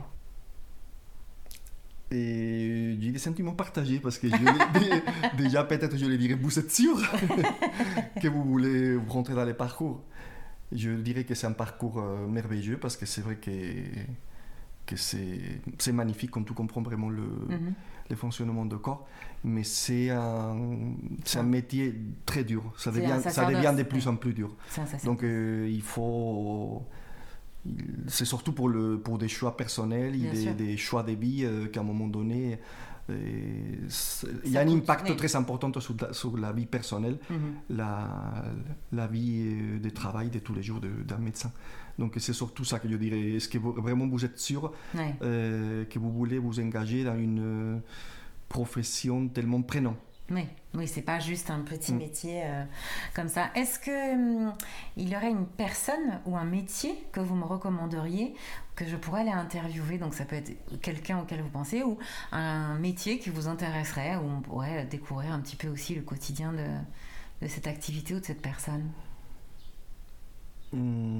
[SPEAKER 2] Et j'ai des sentiments partagés parce que je l'ai- déjà peut-être je lui dirais vous êtes sûr que vous voulez rentrer dans les parcours. Je dirais que c'est un parcours euh, merveilleux parce que c'est vrai que, que c'est, c'est magnifique quand tu comprends vraiment le,
[SPEAKER 1] Mhm.
[SPEAKER 2] le fonctionnement du corps, mais c'est un, c'est un métier très dur, ça
[SPEAKER 1] C'est
[SPEAKER 2] devient,
[SPEAKER 1] un
[SPEAKER 2] ça
[SPEAKER 1] sacerdoce,
[SPEAKER 2] devient de plus
[SPEAKER 1] ouais.
[SPEAKER 2] en plus dur.
[SPEAKER 1] Ça, ça, c'est-
[SPEAKER 2] Donc euh, il faut... C'est surtout pour, le, pour des choix personnels,
[SPEAKER 1] Bien
[SPEAKER 2] des,
[SPEAKER 1] sûr.
[SPEAKER 2] des choix de vie euh, qu'à un moment donné, euh, c'est- il y
[SPEAKER 1] Ça
[SPEAKER 2] a un
[SPEAKER 1] coûte,
[SPEAKER 2] impact
[SPEAKER 1] oui.
[SPEAKER 2] très important sur la, sur la vie personnelle,
[SPEAKER 1] Mhm.
[SPEAKER 2] la, la vie euh, de travail de tous les jours de- d'un médecin. Donc c'est surtout ça que je dirais. Est-ce que vous- vraiment vous êtes sûr
[SPEAKER 1] Ouais.
[SPEAKER 2] euh, que vous voulez vous engager dans une euh, profession tellement prenante?
[SPEAKER 1] Oui, oui, c'est pas juste un petit
[SPEAKER 2] Mm.
[SPEAKER 1] métier euh, comme ça. Est-ce que hum, il y aurait une personne ou un métier que vous me recommanderiez que je pourrais aller interviewer? Donc ça peut être quelqu'un auquel vous pensez ou un métier qui vous intéresserait où on pourrait découvrir un petit peu aussi le quotidien de, de cette activité ou de cette personne.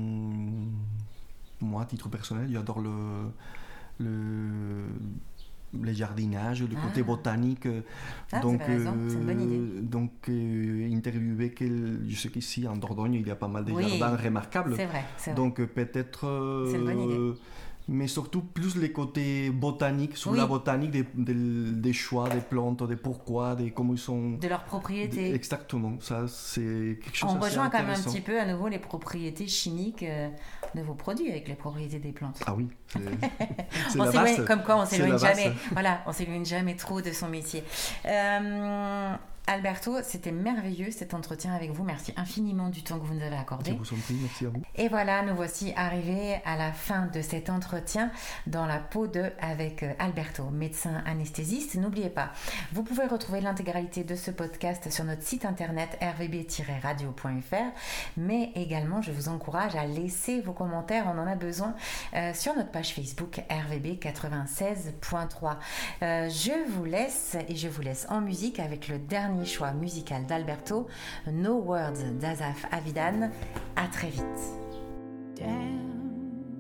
[SPEAKER 2] Hum, moi, à titre personnel, j'adore le, le, le jardinage, le
[SPEAKER 1] Ah.
[SPEAKER 2] côté botanique. euh,
[SPEAKER 1] Ah, vous
[SPEAKER 2] donc,
[SPEAKER 1] avez raison, c'est une bonne idée.
[SPEAKER 2] donc euh, interviewer quel, je sais qu'ici en Dordogne il y a pas mal de
[SPEAKER 1] Oui,
[SPEAKER 2] jardins remarquables.
[SPEAKER 1] C'est vrai, c'est vrai.
[SPEAKER 2] Donc euh, peut-être. euh,
[SPEAKER 1] C'est une bonne idée.
[SPEAKER 2] Mais surtout plus les côtés botaniques, sur
[SPEAKER 1] Oui.
[SPEAKER 2] la botanique des, des, des choix, des plantes, des pourquoi, des comment ils sont.
[SPEAKER 1] De leur propriété.
[SPEAKER 2] Exactement, ça c'est quelque chose
[SPEAKER 1] On
[SPEAKER 2] d'assez
[SPEAKER 1] rejoint quand même un
[SPEAKER 2] intéressant.
[SPEAKER 1] petit peu à nouveau les propriétés chimiques euh, de vos produits avec les propriétés des plantes.
[SPEAKER 2] Ah oui, c'est c'est
[SPEAKER 1] On
[SPEAKER 2] la
[SPEAKER 1] s'éloigne-
[SPEAKER 2] base.
[SPEAKER 1] comme quoi on
[SPEAKER 2] C'est
[SPEAKER 1] s'éloigne
[SPEAKER 2] la base.
[SPEAKER 1] jamais. Voilà, on s'éloigne jamais trop de son métier. Euh, Alberto, c'était merveilleux cet entretien avec vous. Merci infiniment du temps que vous nous avez
[SPEAKER 2] Je
[SPEAKER 1] accordé.
[SPEAKER 2] vous en prie, merci à vous.
[SPEAKER 1] Et voilà, nous voici arrivés à la fin de cet entretien dans la peau de avec euh, Alberto, médecin anesthésiste. N'oubliez pas, vous pouvez retrouver l'intégralité de ce podcast sur notre site internet r v b tiret radio point f r, mais également je vous encourage à laisser vos commentaires, on en a besoin, euh, sur notre page Facebook R V B quatre-vingt-seize point trois. Euh, je vous laisse et je vous laisse en musique avec le dernier choix musical d'Alberto, No Words d'Azaf Avidan. À très vite.
[SPEAKER 4] Damn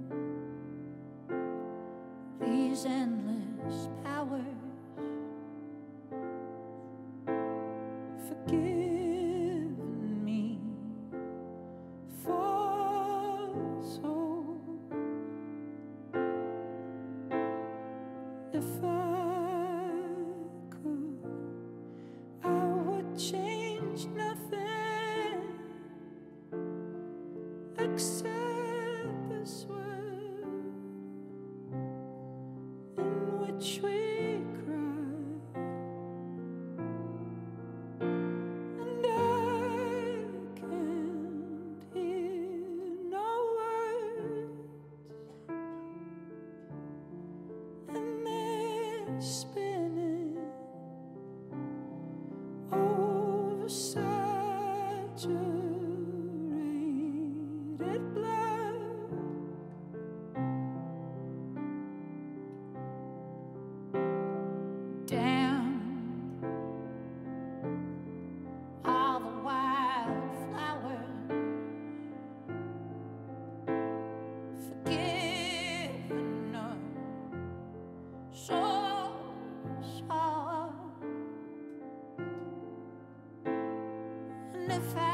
[SPEAKER 4] these endless powers. Forgive me for so. If I could, I would change nothing except this world in which we cry, and I can't hear no words, and they're spinning over saturated blood. Damn all the wildflowers. Forgiven us so sorry. And if I